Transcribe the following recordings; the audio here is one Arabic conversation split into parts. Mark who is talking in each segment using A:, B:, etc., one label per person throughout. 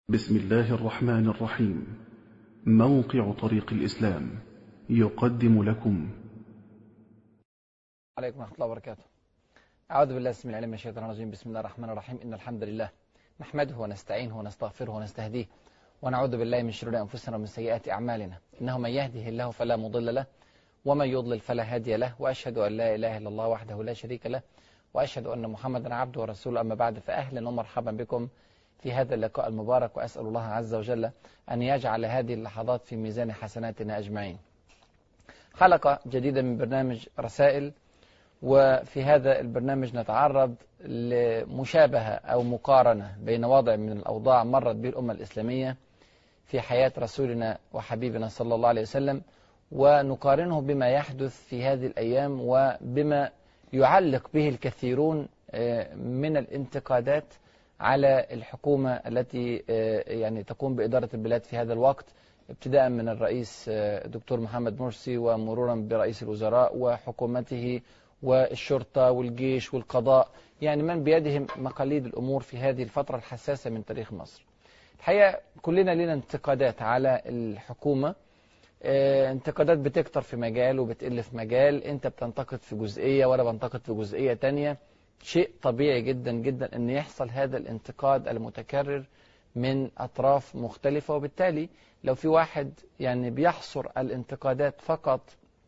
A: بسم الله الرحمن الرحيم. موقع طريق الإسلام يقدم لكم.
B: عليكم ورحمة الله وبركاته. أعوذ بالله السميع العليم من الشيطان الرجيم. بسم الله الرحمن الرحيم. إن الحمد لله نحمده ونستعينه ونستغفره ونستهديه ونعوذ بالله من شرور أنفسنا ومن سيئات أعمالنا. إنه من يهده الله فلا مضل له ومن يضلل فلا هادي له، وأشهد أن لا إله إلا الله وحده لا شريك له، وأشهد أن محمدا عبده ورسوله. أما بعد، فأهلا ومرحبا بكم في هذا اللقاء المبارك، وأسأل الله عز وجل أن يجعل هذه اللحظات في ميزان حسناتنا أجمعين. حلقة جديدة من برنامج رسائل، وفي هذا البرنامج نتعرض لمشابهة أو مقارنة بين وضع من الأوضاع مرت به الأمة الإسلامية في حياة رسولنا وحبيبنا صلى الله عليه وسلم، ونقارنه بما يحدث في هذه الأيام وبما يعلق به الكثيرون من الانتقادات على الحكومة التي يعني تقوم بإدارة البلاد في هذا الوقت، ابتداء من الرئيس دكتور محمد مرسي ومرورا برئيس الوزراء وحكومته والشرطة والجيش والقضاء، يعني من بيدهم مقاليد الأمور في هذه الفترة الحساسة من تاريخ مصر. الحقيقة كلنا لنا انتقادات على الحكومة، انتقادات بتكتر في مجال وبتقل في مجال، انت بتنتقد في جزئية ولا بنتقد في جزئية تانية. شيء طبيعي جدا جدا ان يحصل هذا الانتقاد المتكرر من أطراف مختلفة، وبالتالي لو في واحد يعني بيحصر الانتقادات فقط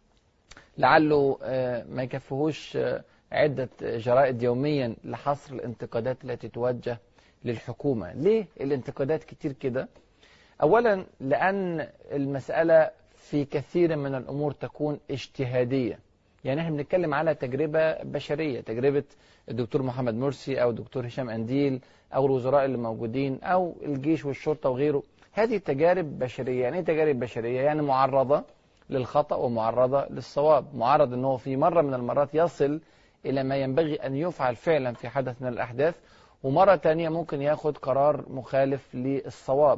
B: لعله ما يكفيهوش عدة جرائد يوميا لحصر الانتقادات التي توجه للحكومة. ليه الانتقادات كتير كده؟ أولا لأن المسألة في كثير من الأمور تكون اجتهادية، يعني احنا بنتكلم على تجربة بشرية، تجربة الدكتور محمد مرسي أو الدكتور هشام أنديل أو الوزراء اللي موجودين أو الجيش والشرطة وغيره. هذه تجارب بشرية. يعني ايه تجارب بشرية؟ يعني معرضة للخطأ ومعرضة للصواب، معرض أنه في مرة من المرات يصل إلى ما ينبغي أن يفعل فعلا في حدث من الأحداث، ومرة تانية ممكن ياخد قرار مخالف للصواب.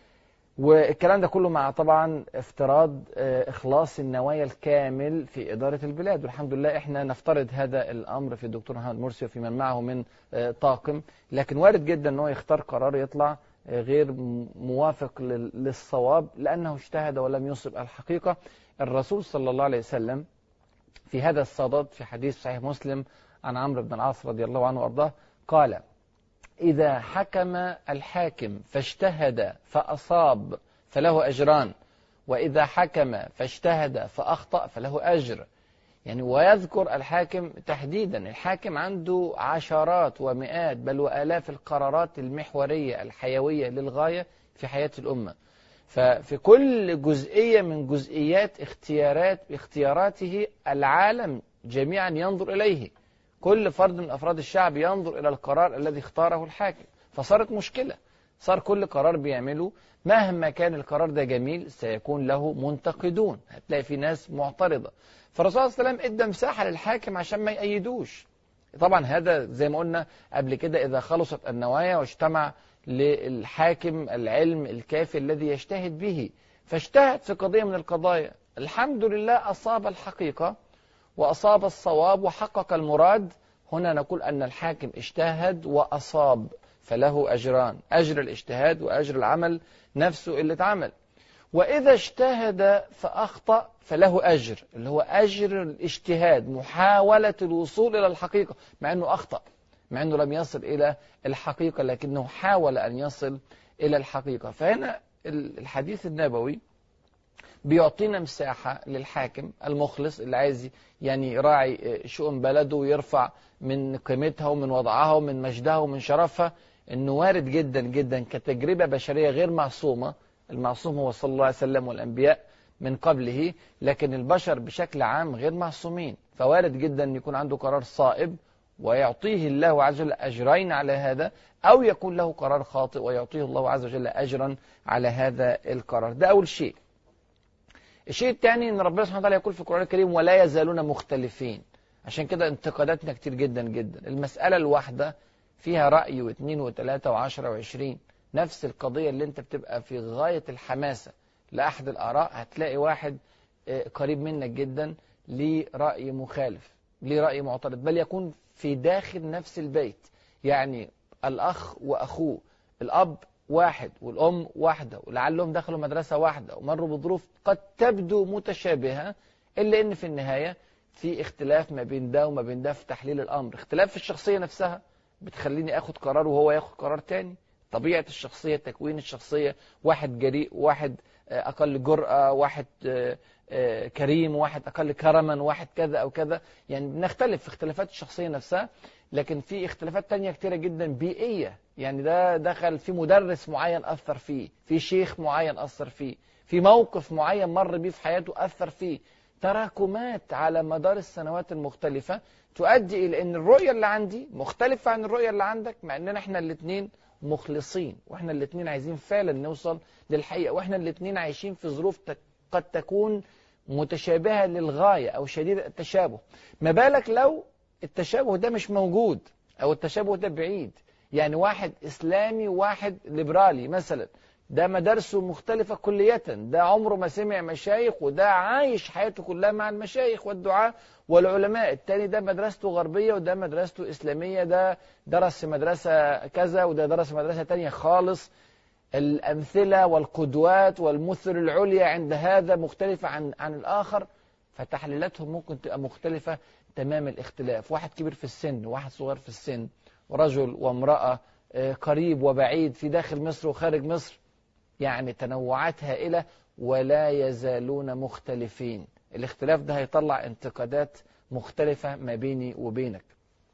B: والكلام ده كله مع طبعا افتراض إخلاص النوايا الكامل في إدارة البلاد، والحمد لله احنا نفترض هذا الأمر في الدكتور محمد مرسي وفي من معه من طاقم، لكن وارد جدا أنه يختار قرار يطلع غير موافق للصواب لأنه اجتهد ولم يصب الحقيقة. الرسول صلى الله عليه وسلم في هذا الصدد في حديث صحيح مسلم عن عمرو بن العاص رضي الله عنه وأرضاه قال: إذا حكم الحاكم فاجتهد فأصاب فله أجران، وإذا حكم فاجتهد فأخطأ فله أجر. يعني ويذكر الحاكم تحديدا، الحاكم عنده عشرات ومئات بل وآلاف القرارات المحورية الحيوية للغاية في حياة الأمة، ففي كل جزئية من جزئيات اختياراته العالم جميعا ينظر إليه، كل فرد من أفراد الشعب ينظر إلى القرار الذي اختاره الحاكم. فصارت مشكلة، صار كل قرار بيعمله مهما كان القرار ده جميل سيكون له منتقدون، هتلاقي في ناس معترضة. فالرسول صلى الله عليه وسلم ادى مساحة للحاكم عشان ما يأيدوش. طبعا هذا زي ما قلنا قبل كده إذا خلصت النوايا واجتمع للحاكم العلم الكافي الذي يجتهد به، فاجتهد في قضية من القضايا، الحمد لله أصاب الحقيقة وأصاب الصواب وحقق المراد. هنا نقول أن الحاكم اجتهد وأصاب فله أجران، أجر الاجتهاد وأجر العمل نفسه اللي اتعمل. وإذا اجتهد فأخطأ فله أجر، اللي هو أجر الاجتهاد، محاولة الوصول إلى الحقيقة، مع أنه أخطأ، مع أنه لم يصل إلى الحقيقة لكنه حاول أن يصل إلى الحقيقة. فهنا الحديث النبوي بيعطينا مساحة للحاكم المخلص اللي عايز يعني يراعي شؤون بلده ويرفع من قيمتها ومن وضعها ومن مجدها ومن شرفها، انه وارد جدا جدا كتجربة بشرية غير معصومة. المعصوم هو صلى الله عليه وسلم والأنبياء من قبله، لكن البشر بشكل عام غير معصومين، فوارد جدا أن يكون عنده قرار صائب ويعطيه الله عز وجل أجرين على هذا، أو يكون له قرار خاطئ ويعطيه الله عز وجل أجرا على هذا القرار. ده أول شيء. الشيء الثاني ان ربنا سبحانه وتعالى يقول في القرآن الكريم: ولا يزالون مختلفين. عشان كده انتقاداتنا كتير جدا جدا. المسألة الواحدة فيها رأي واثنين وثلاثة وعشرة وعشرين. نفس القضية اللي انت بتبقى في غاية الحماسة لأحد الآراء، هتلاقي واحد قريب منك جدا ليه رأي مخالف، ليه رأي معترض، بل يكون في داخل نفس البيت. يعني الأخ وأخوه، الأب واحد والأم واحدة ولعلهم دخلوا مدرسة واحدة ومروا بظروف قد تبدو متشابهة، إلا إن في النهاية في اختلاف ما بين ده وما بين ده في تحليل الأمر. اختلاف في الشخصية نفسها بتخليني أخد قرار وهو ياخد قرار تاني. طبيعة الشخصية، تكوين الشخصية، واحد جريء واحد أقل جرأة، واحد كريم واحد أقل كرما، واحد كذا أو كذا. يعني بنختلف في اختلافات الشخصية نفسها، لكن في اختلافات تانية كتيرة جدا بيئية. يعني ده دخل في مدرس معين أثر فيه، في شيخ معين أثر فيه، في موقف معين مر بيه في حياته أثر فيه. تراكمات على مدار السنوات المختلفة تؤدي إلى أن الرؤية اللي عندي مختلفة عن الرؤية اللي عندك، مع أننا احنا الاثنين مخلصين، واحنا الاثنين عايزين فعلا نوصل للحقيقة، واحنا الاثنين عايشين في ظروف قد تكون متشابهة للغاية أو شديدة التشابه. ما بالك لو التشابه ده مش موجود أو التشابه ده بعيد؟ يعني واحد إسلامي وواحد ليبرالي مثلا، ده مدارسه مختلفة كلية، ده عمره ما سمع مشايخ وده عايش حياته كلها مع المشايخ والدعاء والعلماء. التاني ده مدرسته غربية وده مدرسته إسلامية، ده درس في مدرسة كذا وده درس في مدرسة تانية خالص. الأمثلة والقدوات والمثل العليا عند هذا مختلفة عن الآخر، فتحليلاتهم ممكن تبقى مختلفة تمام الاختلاف. واحد كبير في السن وواحد صغير في السن، ورجل وامرأة، قريب وبعيد، في داخل مصر وخارج مصر، يعني تنوعات هائلة ولا يزالون مختلفين. الاختلاف ده هيطلع انتقادات مختلفة ما بيني وبينك.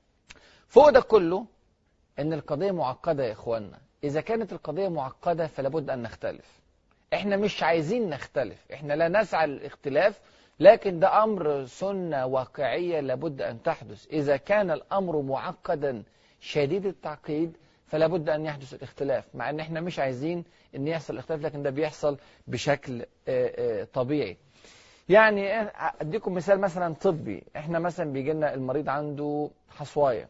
B: فوق ده كله ان القضية معقدة يا اخوانا. اذا كانت القضية معقدة فلابد ان نختلف. احنا مش عايزين نختلف، احنا لا نسعى للاختلاف، لكن ده امر سنة واقعية لابد ان تحدث. اذا كان الامر معقدا شديد التعقيد فلابد ان يحدث الاختلاف، مع ان احنا مش عايزين ان يحصل الاختلاف، لكن ده بيحصل بشكل طبيعي. يعني اديكم مثال مثلا طبي. احنا مثلا بيجي لنا المريض عنده حصوايه،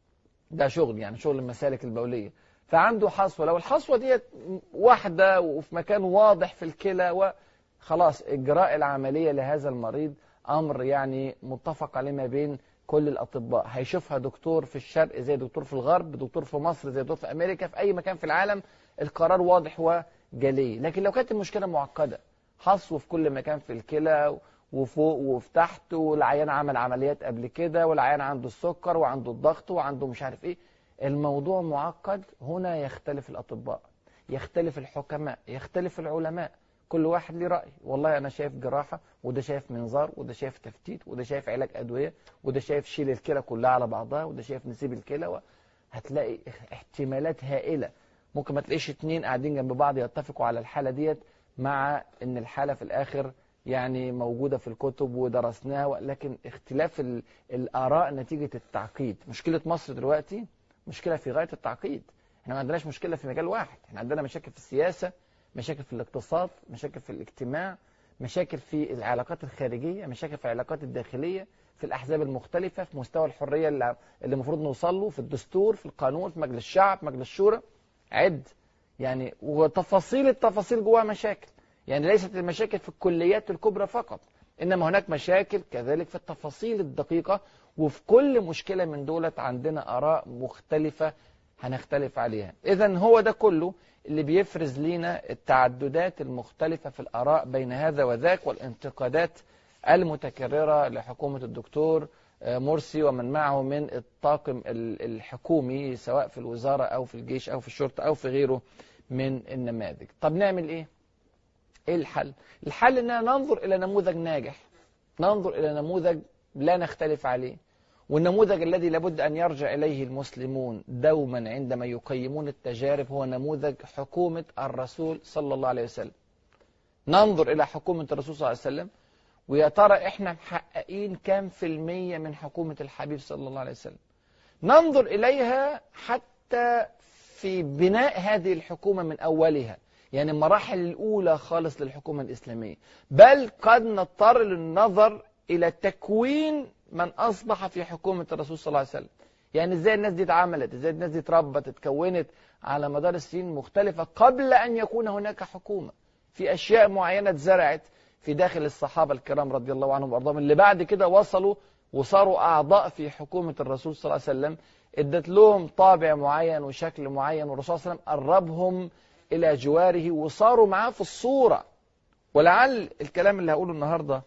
B: ده شغل يعني شغل المسالك البوليه، فعنده حصوه. لو الحصوه ديت واحده وفي مكان واضح في الكلى وخلاص، اجراء العمليه لهذا المريض امر يعني متفق عليه ما بين كل الاطباء. هيشوفها دكتور في الشرق زي دكتور في الغرب، دكتور في مصر زي دكتور في امريكا، في اي مكان في العالم القرار واضح وجلي. لكن لو كانت المشكله معقده، حصو في كل مكان في الكلى وفوق وفي تحت، والعيان عمل عمليات قبل كده، والعيان عنده السكر وعنده الضغط وعنده مش عارف ايه، الموضوع معقد. هنا يختلف الأطباء، يختلف الحكماء، يختلف العلماء، كل واحد ليه رأي. والله أنا شايف جراحة، وده شايف منظار، وده شايف تفتيت، وده شايف علاج أدوية، وده شايف شيل الكلى كلها على بعضها، وده شايف نسيب الكلى. هتلاقي احتمالات هائلة. ممكن ما تلاقيش اتنين قاعدين جنب بعض يتفقوا على الحالة ديت، مع ان الحالة في الآخر يعني موجودة في الكتب ودرسناها، لكن اختلاف الآراء نتيجة التعقيد. مشكلة مصر دلوقتي مشكلة في غاية التعقيد. احنا ما عندناش مشكلة في مجال واحد، احنا عندنا مشاكل في السياسة، مشاكل في الاقتصاد، مشاكل في الاجتماع، مشاكل في العلاقات الخارجية، مشاكل في العلاقات الداخلية، في الأحزاب المختلفة، في مستوى الحرية اللي المفروض نوصل له، في الدستور، في القانون، في مجلس الشعب، في مجلس الشورى، عد يعني. وتفاصيل التفاصيل جواها مشاكل. يعني ليست المشاكل في الكليات الكبرى فقط، إنما هناك مشاكل كذلك في التفاصيل الدقيقة، وفي كل مشكلة من دولت عندنا آراء مختلفة هنختلف عليها. إذن هو ده كله اللي بيفرز لينا التعددات المختلفة في الآراء بين هذا وذاك، والانتقادات المتكررة لحكومة الدكتور مرسي ومن معه من الطاقم الحكومي، سواء في الوزارة أو في الجيش أو في الشرطة أو في غيره من النماذج. طب نعمل إيه؟ إيه الحل؟ الحل إننا ننظر إلى نموذج ناجح، ننظر إلى نموذج لا نختلف عليه، والنموذج الذي لابد أن يرجع إليه المسلمون دوما عندما يقيمون التجارب هو نموذج حكومة الرسول صلى الله عليه وسلم. ننظر إلى حكومة الرسول صلى الله عليه وسلم، ويا ترى إحنا محققين كام في المية من حكومة الحبيب صلى الله عليه وسلم. ننظر إليها حتى في بناء هذه الحكومة من أولها، يعني المراحل الأولى خالص للحكومة الإسلامية، بل قد نضطر للنظر إلى تكوين من أصبح في حكومة الرسول صلى الله عليه وسلم. يعني إزاي الناس دي اتعملت، إزاي الناس دي اتربت، اتكونت على مدار السنين مختلفة قبل أن يكون هناك حكومة. في أشياء معينة اتزرعت في داخل الصحابة الكرام رضي الله عنهم وأرضاهم، اللي بعد كده وصلوا وصاروا أعضاء في حكومة الرسول صلى الله عليه وسلم، ادت لهم طابع معين وشكل معين، والرسول صلى الله عليه وسلم قربهم إلى جواره وصاروا معاه في الصورة. ولعل الكلام اللي هقوله النهاردة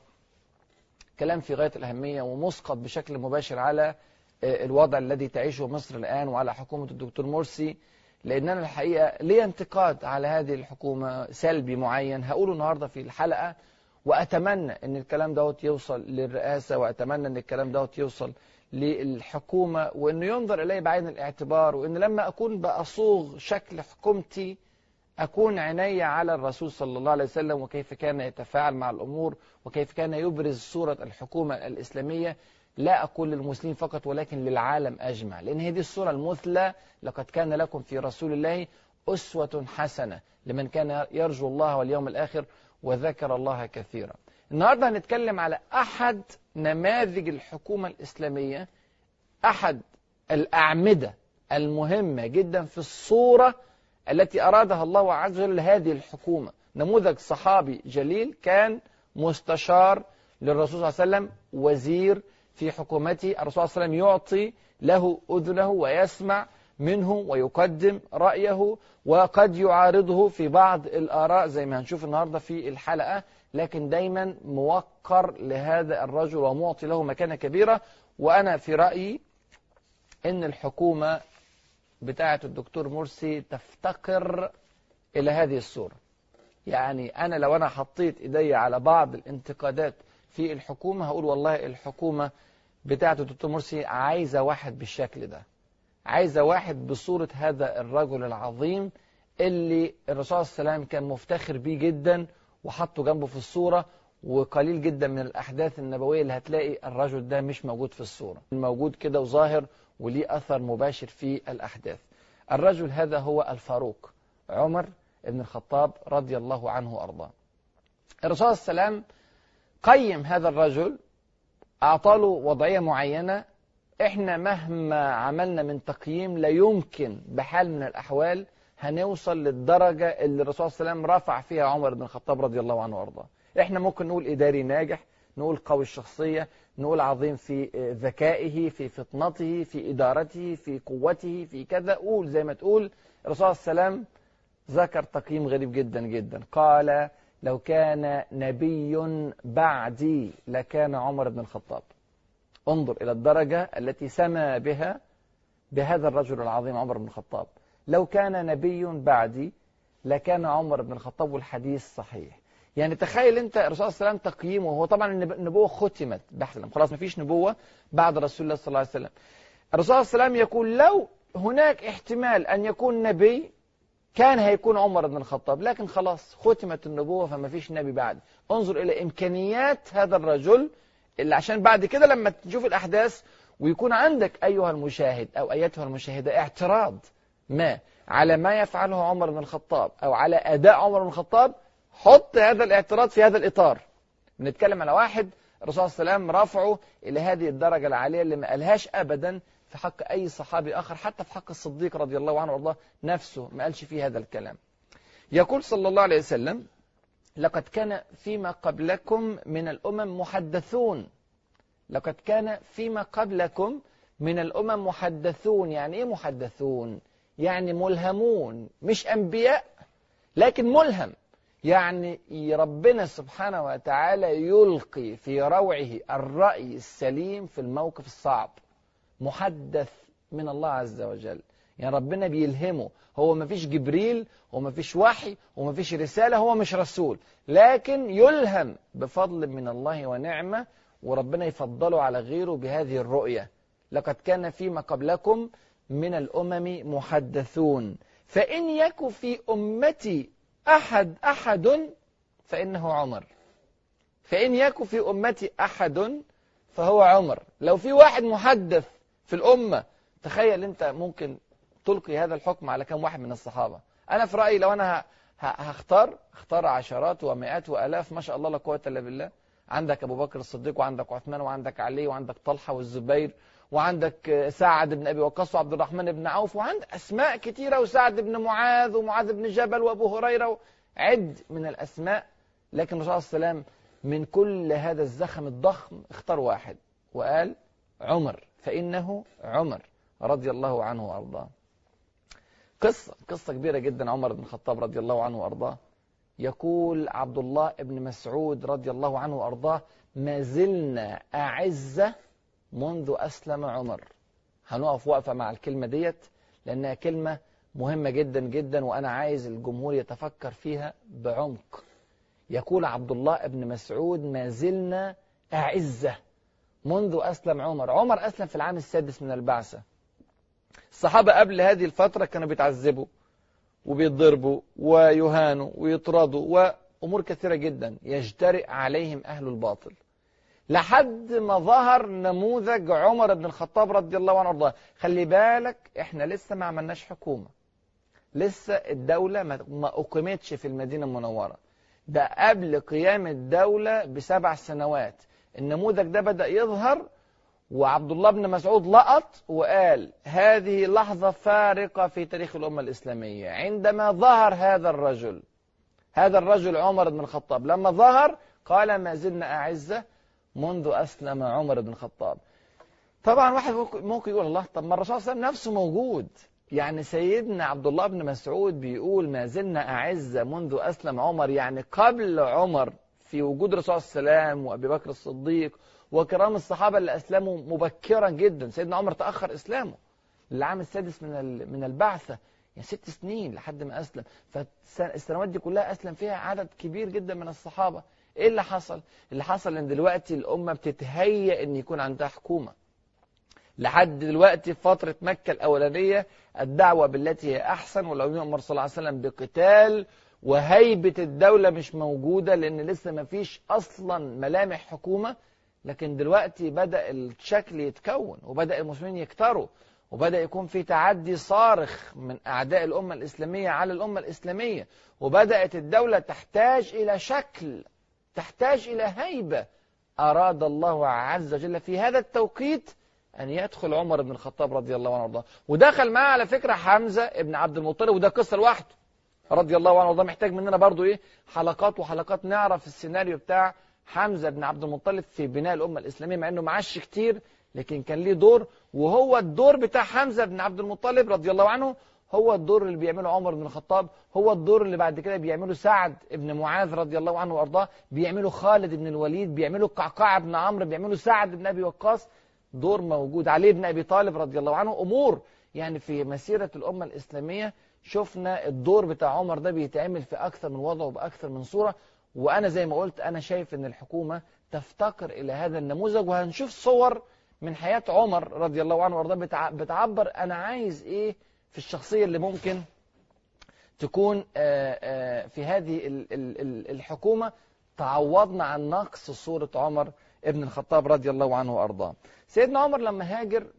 B: كلام في غاية الأهمية ومسقط بشكل مباشر على الوضع الذي تعيشه مصر الآن وعلى حكومة الدكتور مرسي، لأن أنا الحقيقة لي انتقاد على هذه الحكومة سلبي معين هقوله النهاردة في الحلقة، وأتمنى أن الكلام دوت يوصل للرئاسة، وأتمنى أن الكلام دوت يوصل للحكومة، وأنه ينظر إليه بعين الاعتبار، وأن لما أكون بأصوغ شكل حكومتي أكون عيني على الرسول صلى الله عليه وسلم وكيف كان يتفاعل مع الأمور وكيف كان يبرز صورة الحكومة الإسلامية، لا أقول للمسلمين فقط ولكن للعالم أجمع، لأن هذه الصورة المثلى. لقد كان لكم في رسول الله أسوة حسنة لمن كان يرجو الله واليوم الآخر وذكر الله كثيرا. النهاردة هنتكلم على أحد نماذج الحكومة الإسلامية، أحد الأعمدة المهمة جدا في الصورة التي أرادها الله عز وجل هذه الحكومة. نموذج صحابي جليل كان مستشار للرسول صلى الله عليه وسلم، وزير في حكومته، الرسول صلى الله عليه وسلم يعطي له أذنه ويسمع منه ويقدم رأيه، وقد يعارضه في بعض الآراء زي ما هنشوف النهاردة في الحلقة، لكن دايما موقر لهذا الرجل ومعطي له مكانة كبيرة. وأنا في رأيي إن الحكومة بتاعة الدكتور مرسي تفتقر إلى هذه الصورة. يعني أنا لو أنا حطيت إيدي على بعض الانتقادات في الحكومة هقول والله الحكومة بتاعة الدكتور مرسي عايزة واحد بالشكل ده، عايزة واحد بصورة هذا الرجل العظيم اللي الرسول صلى الله عليه وسلم كان مفتخر بيه جدا وحطه جنبه في الصورة، وقليل جدا من الأحداث النبوية اللي هتلاقي الرجل ده مش موجود في الصورة، موجود كده وظاهر وليه أثر مباشر في الأحداث. الرجل هذا هو الفاروق عمر بن الخطاب رضي الله عنه وأرضاه. الرسول صلى الله عليه وسلم قيم هذا الرجل، أعطاله وضعية معينة، إحنا مهما عملنا من تقييم لا يمكن بحال من الأحوال هنوصل للدرجة اللي الرسول صلى الله عليه وسلم رفع فيها عمر بن الخطاب رضي الله عنه وأرضاه. إحنا ممكن نقول إداري ناجح، نقول قوي الشخصية، نقول عظيم في ذكائه، في فطنته، في إدارته، في قوته، في كذا، قول زي ما تقول. الرسول صلى الله عليه وسلم ذكر تقييم غريب جدا جدا، قال لو كان نبي بعدي لكان عمر بن الخطاب. انظر إلى الدرجة التي سمى بها بهذا الرجل العظيم عمر بن الخطاب، لو كان نبي بعدي لكان عمر بن الخطاب، والحديث صحيح. يعني تخيل انت الرسول صلى الله عليه وسلم تقييمه، هو طبعا النبوة ختمت بحثا، خلاص ما فيش نبوة بعد رسول الله صلى الله عليه وسلم. الرسول صلى الله عليه وسلم يقول لو هناك احتمال أن يكون نبي كان هيكون عمر بن الخطاب، لكن خلاص ختمت النبوة فما فيش نبي بعد. انظر إلى إمكانيات هذا الرجل، اللي عشان بعد كده لما تشوف الأحداث ويكون عندك أيها المشاهد أو أيتها المشاهدة اعتراض ما على ما يفعله عمر بن الخطاب أو على أداء عمر بن الخطاب، حط هذا الاعتراض في هذا الإطار. بنتكلم على واحد الرسول صلى الله عليه وسلم رفعه إلى هذه الدرجة العالية اللي ما قالهاش أبدا في حق أي صحابي آخر، حتى في حق الصديق رضي الله عنه وارضاه نفسه ما قالش فيه هذا الكلام. يقول صلى الله عليه وسلم لقد كان فيما قبلكم من الأمم محدثون. لقد كان فيما قبلكم من الأمم محدثون. يعني إيه محدثون؟ يعني ملهمون، مش أنبياء لكن ملهم. يعني ربنا سبحانه وتعالى يلقي في روعه الرأي السليم في الموقف الصعب. محدث من الله عز وجل، يعني ربنا بيلهمه. هو ما فيش جبريل وما فيش وحي وما فيش رسالة، هو مش رسول، لكن يلهم بفضل من الله ونعمة، وربنا يفضله على غيره بهذه الرؤية. لقد كان فيما قبلكم من الأمم محدثون فإن يك في أمتي أحد فإنه عمر. فإن يك في أمتي أحد فهو عمر. لو في واحد محدث في الأمة، تخيل أنت ممكن تلقي هذا الحكم على كم واحد من الصحابة. أنا في رأيي لو أنا هختار عشرات ومئات وآلاف، ما شاء الله لا قوة إلا بالله. عندك أبو بكر الصديق، وعندك عثمان، وعندك علي، وعندك طلحة والزبير، وعندك سعد بن أبي وقاص، وعبد الرحمن بن عوف، وعندك أسماء كثيرة، وسعد بن معاذ، ومعاذ بن جبل، وأبو هريرة، عد من الأسماء. لكن الرسول صلى الله عليه وسلم من كل هذا الزخم الضخم اختار واحد وقال عمر، فإنه عمر رضي الله عنه وأرضاه. قصة كبيرة جدا. عمر بن الخطاب رضي الله عنه وأرضاه، يقول عبد الله بن مسعود رضي الله عنه وأرضاه: ما زلنا أعزة منذ أسلم عمر. هنقف وقفة مع الكلمة ديت لأنها كلمة مهمة جدا جدا، وأنا عايز الجمهور يتفكر فيها بعمق. يقول عبد الله بن مسعود: ما زلنا أعزة منذ أسلم عمر. عمر أسلم في العام السادس من البعثة. الصحابة قبل هذه الفترة كانوا بيتعذبوا وبيتضربوا ويهانوا ويطردوا وأمور كثيرة جدا يجترئ عليهم أهل الباطل، لحد ما ظهر نموذج عمر بن الخطاب رضي الله عنه وارضاه. خلي بالك احنا لسه ما عملناش حكومة، لسه الدولة ما أقيمتش في المدينة المنورة، ده قبل قيام الدولة ب7 سنوات النموذج ده بدأ يظهر. وعبد الله بن مسعود لقط وقال: هذه لحظة فارقة في تاريخ الأمة الإسلامية، عندما ظهر هذا الرجل عمر بن الخطاب. لما ظهر قال: ما زلنا أعزة منذ أسلم عمر بن الخطاب. طبعا واحد ممكن يقول: الله، طب ما الرسول صلى الله عليه وسلم نفسه موجود، يعني سيدنا عبد الله بن مسعود بيقول ما زلنا أعزة منذ أسلم عمر، يعني قبل عمر في وجود الرسول صلى الله عليه وسلم وأبي بكر الصديق وكرام الصحابة اللي أسلموا مبكرا جدا. سيدنا عمر تأخر إسلامه للعام السادس من البعثة، يعني 6 سنين لحد ما أسلم. فالسنوات دي كلها أسلم فيها عدد كبير جدا من الصحابة. إيه اللي حصل؟ اللي حصل إن دلوقتي الأمة بتتهيأ إن يكون عندها حكومة. لحد دلوقتي في فترة مكة الأولانية الدعوة بالتي هي أحسن، ولو يؤمر صلى الله عليه وسلم بقتال، وهيبة الدولة مش موجودة لأن لسه ما فيش أصلا ملامح حكومة. لكن دلوقتي بدأ الشكل يتكون، وبدأ المسلمين يكتروا، وبدأ يكون في تعدي صارخ من أعداء الأمة الإسلامية على الأمة الإسلامية، وبدأت الدولة تحتاج إلى شكل، تحتاج إلى هيبة. أراد الله عز وجل في هذا التوقيت أن يدخل عمر بن الخطاب رضي الله عنه وارضاه، ودخل معاه على فكرة حمزة ابن عبد المطلب، وده قصة لوحده رضي الله عنه وارضاه. محتاج مننا برضو حلقات وحلقات نعرف السيناريو بتاع حمزة بن عبد المطلب في بناء الأمة الإسلامية، مع أنه معاش كتير لكن كان ليه دور. وهو الدور بتاع حمزة بن عبد المطلب رضي الله عنه هو الدور اللي بيعمله عمر بن الخطاب، هو الدور اللي بعد كده بيعمله سعد بن معاذ رضي الله عنه وارضاه، بيعمله خالد بن الوليد، بيعمله قعقاع بن عمرو، بيعمله سعد بن أبي وقاص. دور موجود علي بن أبي طالب رضي الله عنه. أمور يعني في مسيرة الأمة الإسلامية شفنا الدور بتاع عمر ده بيتعمل في أكثر من وضع وبأكثر من صورة. وأنا زي ما قلت أنا شايف أن الحكومة تفتقر إلى هذا النموذج، وهنشوف صور من حياة عمر رضي الله عنه وارضاه بتعبر أنا عايز إيه في الشخصية اللي ممكن تكون في هذه الحكومة تعوضنا عن نقص صورة عمر ابن الخطاب رضي الله عنه وارضاه. سيدنا عمر لما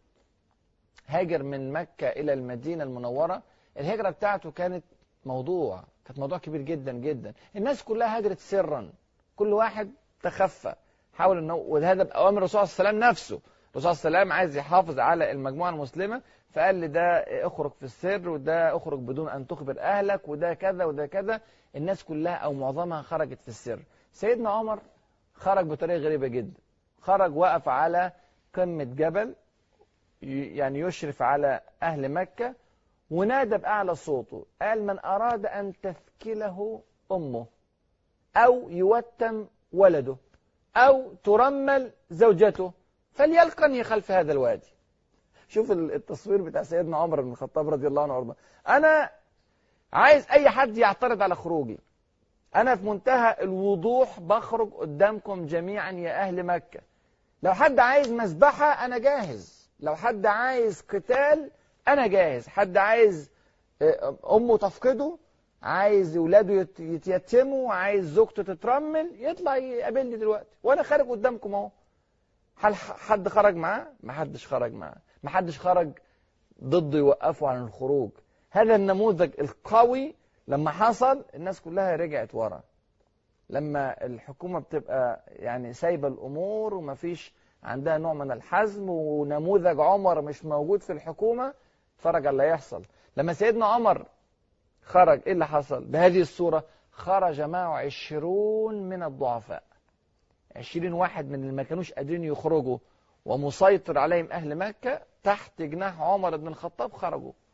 B: هاجر من مكة إلى المدينة المنورة، الهجرة بتاعته كانت موضوع كبير جدا جدا. الناس كلها هاجرت سرا، كل واحد تخفى، حاول انه، وهذا بأوامر الرسول صلى الله عليه وسلم نفسه. الرسول صلى الله عليه وسلم عايز يحافظ على المجموعة المسلمة، فقال لي ده اخرج في السر، وده اخرج بدون ان تخبر اهلك، وده كذا وده كذا. الناس كلها او معظمها خرجت في السر. سيدنا عمر خرج بطريقة غريبة جدا. خرج وقف على قمة جبل يعني يشرف على أهل مكة، ونادى بأعلى صوته، قال: من أراد أن تثكله أمه، أو يوتم ولده، أو ترمل زوجته، فليلقني خلف هذا الوادي. شوف التصوير بتاع سيدنا عمر بن الخطاب رضي الله عنه وارضاه. أنا عايز أي حد يعترض على خروجي، أنا في منتهى الوضوح بخرج قدامكم جميعا يا أهل مكة. لو حد عايز مذبحة أنا جاهز، لو حد عايز قتال أنا جاهز، حد عايز أمه تفقده، عايز ولاده يتيتموا، عايز زوجته تترمل، يطلع يقابلني دلوقتي وأنا خارج قدامكم أهو. هل حد خرج معاه؟ ما حدش خرج معاه، ما حدش خرج ضده يوقفوا عن الخروج. هذا النموذج القوي لما حصل الناس كلها رجعت ورا. لما الحكومة بتبقى يعني سايبة الأمور ومفيش عندها نوع من الحزم، ونموذج عمر مش موجود في الحكومة، اتفرج على اللي يحصل. لما سيدنا عمر خرج ايه اللي حصل بهذه الصورة؟ خرج معه 20 من الضعفاء، 20 واحد من اللي ما كانوش قادرين يخرجوا ومسيطر عليهم أهل مكة تحت جناح عمر بن الخطاب خرجوا.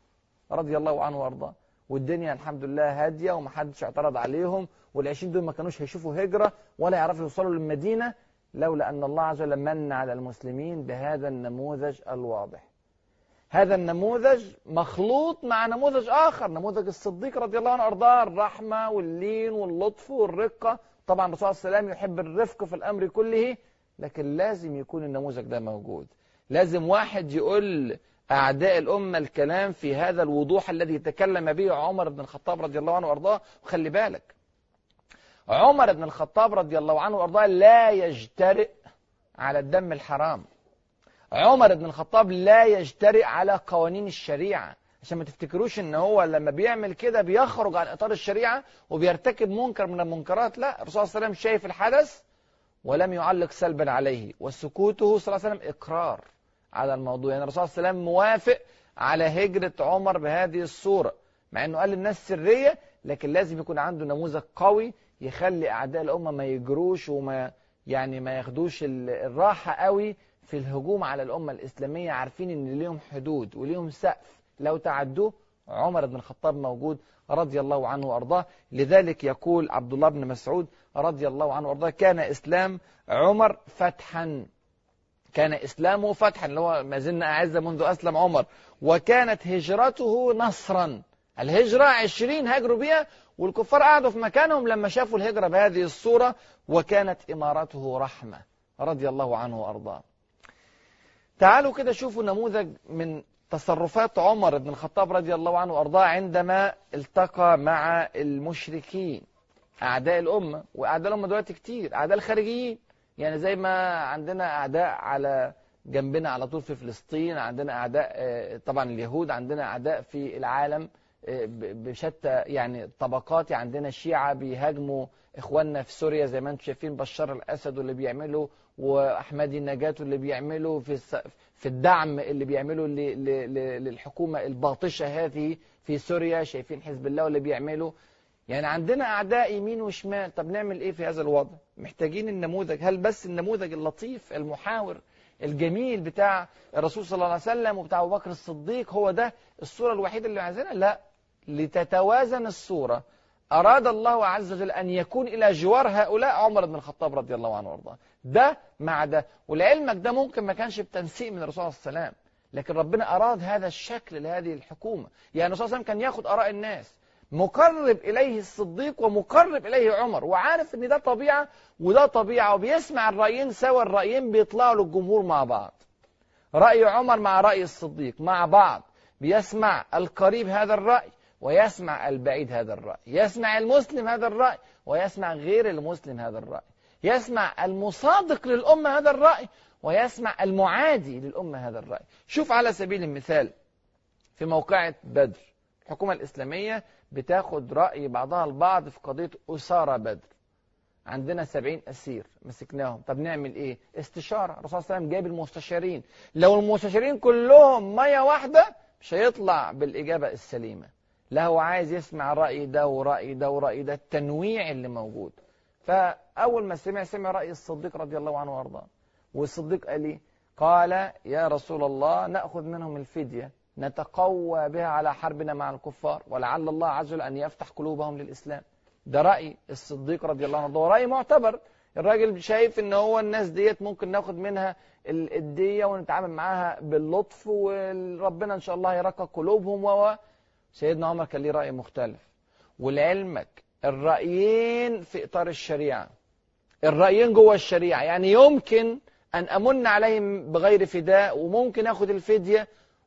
B: رضي الله عنه وارضاه، والدنيا الحمد لله هاديه ومحدش اعترض عليهم، وال20 دول ما كانوش هيشوفوا هجره ولا يعرفوا يوصلوا للمدينه لولا ان الله عز وجل من على المسلمين بهذا النموذج الواضح. هذا النموذج مخلوط مع نموذج آخر، نموذج الصديق رضي الله عنه وارضاه، الرحمة واللين واللطف والرقة. طبعا الرسول صلى الله عليه وسلم يحب الرفق في الأمر كله، لكن لازم يكون النموذج ده موجود. لازم واحد يقول أعداء الأمة الكلام في هذا الوضوح الذي تكلم به عمر بن الخطاب رضي الله عنه وارضاه. وخلي بالك، عمر بن الخطاب رضي الله عنه وارضاه لا يجترئ على الدم الحرام. عمر بن الخطاب لا يجترئ على قوانين الشريعة، عشان ما تفتكروش ان هو لما بيعمل كده بيخرج عن اطار الشريعة وبيرتكب منكر من المنكرات. لا، الرسول صلى الله عليه وسلم شايف الحدث ولم يعلق سلبا عليه، وسكوته صلى الله عليه وسلم اقرار على الموضوع. يعني الرسول صلى الله عليه وسلم موافق على هجرة عمر بهذه الصورة، مع انه قال للناس سرية، لكن لازم يكون عنده نموذج قوي يخلي اعداء الامة ما يجروش وما ما ياخدوش الراحة قوي في الهجوم على الأمة الإسلامية، عارفين إن ليهم حدود وليهم سقف لو تعدوه. عمر بن الخطاب موجود رضي الله عنه وأرضاه. لذلك يقول عبد الله بن مسعود رضي الله عنه وأرضاه: كان إسلام عمر فتحا، كان إسلامه فتحا، اللي هو ما زلنا أعز منذ أسلم عمر، وكانت هجرته نصرا. الهجرة 20 هاجروا بها، والكفار قعدوا في مكانهم لما شافوا الهجرة بهذه الصورة، وكانت إمارته رحمة رضي الله عنه وأرضاه. تعالوا كده شوفوا نموذج من تصرفات عمر بن الخطاب رضي الله عنه وأرضاه عندما التقى مع المشركين أعداء الأمة. وأعداء الأمة دلوقتي كتير، أعداء الخارجيين، يعني زي ما عندنا أعداء على جنبنا على طول في فلسطين، عندنا أعداء طبعا اليهود، عندنا أعداء في العالم بشتى يعني طبقات. عندنا الشيعة بيهاجموا إخواننا في سوريا زي ما انتم شايفين، بشار الأسد واللي بيعمله، وأحمدي النجاة اللي بيعمله في الدعم اللي بيعمله للحكومة الباطشة هذه في سوريا. شايفين حزب الله واللي بيعمله. يعني عندنا أعداء يمين وشمال. طب نعمل إيه في هذا الوضع؟ محتاجين النموذج. هل بس النموذج اللطيف المحاور الجميل بتاع الرسول صلى الله عليه وسلم وبتاع أبو بكر الصديق هو ده الصورة الوحيدة اللي عايزينها؟ لا، لتتوازن الصورة أراد الله عز وجل أن يكون إلى جوار هؤلاء عمر بن الخطاب رضي الله عنه وارضاه، ده مع ده. ولعلمك ده ممكن ما كانش بتنسيق من الرسول صلى الله عليه وسلم، لكن ربنا أراد هذا الشكل لهذه الحكومة. يعني الرسول صلى الله عليه وسلم كان ياخد آراء الناس، مقرب إليه الصديق ومقرب إليه عمر، وعارف إن ده طبيعة وده طبيعة، وبيسمع الرأيين سوا. الرأيين بيطلعوا للجمهور مع بعض، رأي عمر مع رأي الصديق مع بعض. بيسمع القريب هذا الرأي ويسمع البعيد هذا الرأي، يسمع المسلم هذا الرأي ويسمع غير المسلم هذا الرأي، يسمع المصادق للأمة هذا الرأي ويسمع المعادي للأمة هذا الرأي. شوف على سبيل المثال في موقعة بدر، الحكومة الإسلامية بتاخد رأي بعضها البعض في قضية أسارة بدر. عندنا 70 أسير مسكناهم، طب نعمل إيه؟ استشارة. الرسول صلى الله عليه وسلم جايب المستشارين، لو المستشارين كلهم مية واحدة مش هيطلع بالإجابة السليمة. لا، هو عايز يسمع رأي ده ورأي ده ورأي ده، التنويع اللي موجود. فأول ما سمع رأي الصديق رضي الله عنه وارضاه، والصديق قال لي، قال: يا رسول الله، نأخذ منهم الفدية نتقوى بها على حربنا مع الكفار، ولعل الله عز وجل أن يفتح قلوبهم للإسلام. ده رأي الصديق رضي الله عنه وارضاه، رأي معتبر. الراجل شايف ان هو الناس ديت ممكن ناخد منها الدية ونتعامل معاها باللطف، وربنا ان شاء الله يرقق قلوبهم. سيدنا عمر كان ليه رأي مختلف. ولعلمك الرأيين في إطار الشريعة، الرأيين جوه الشريعة، يعني يمكن أن أمن عليهم بغير فداء، وممكن أخذ الفدية،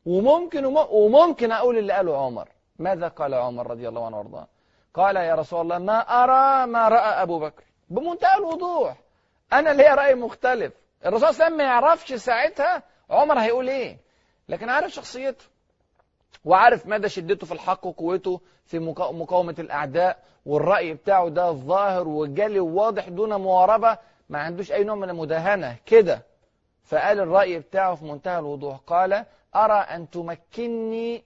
B: وممكن أقول اللي قاله عمر. ماذا قال عمر رضي الله عنه وارضاه؟ قال: يا رسول الله، ما أرى ما رأى أبو بكر. بمنتهى الوضوح، أنا ليا رأي مختلف. الرسول صلى الله عليه وسلم ما يعرفش ساعتها عمر هيقول إيه، لكن عارف شخصيته وعارف مدى شدته في الحق وقوته في مقاومة الأعداء، والرأي بتاعه ده الظاهر وجلي وواضح دون مواربة، ما عندوش أي نوع من المداهنة كده. فقال الرأي بتاعه في منتهى الوضوح، قال: أرى أن تمكنني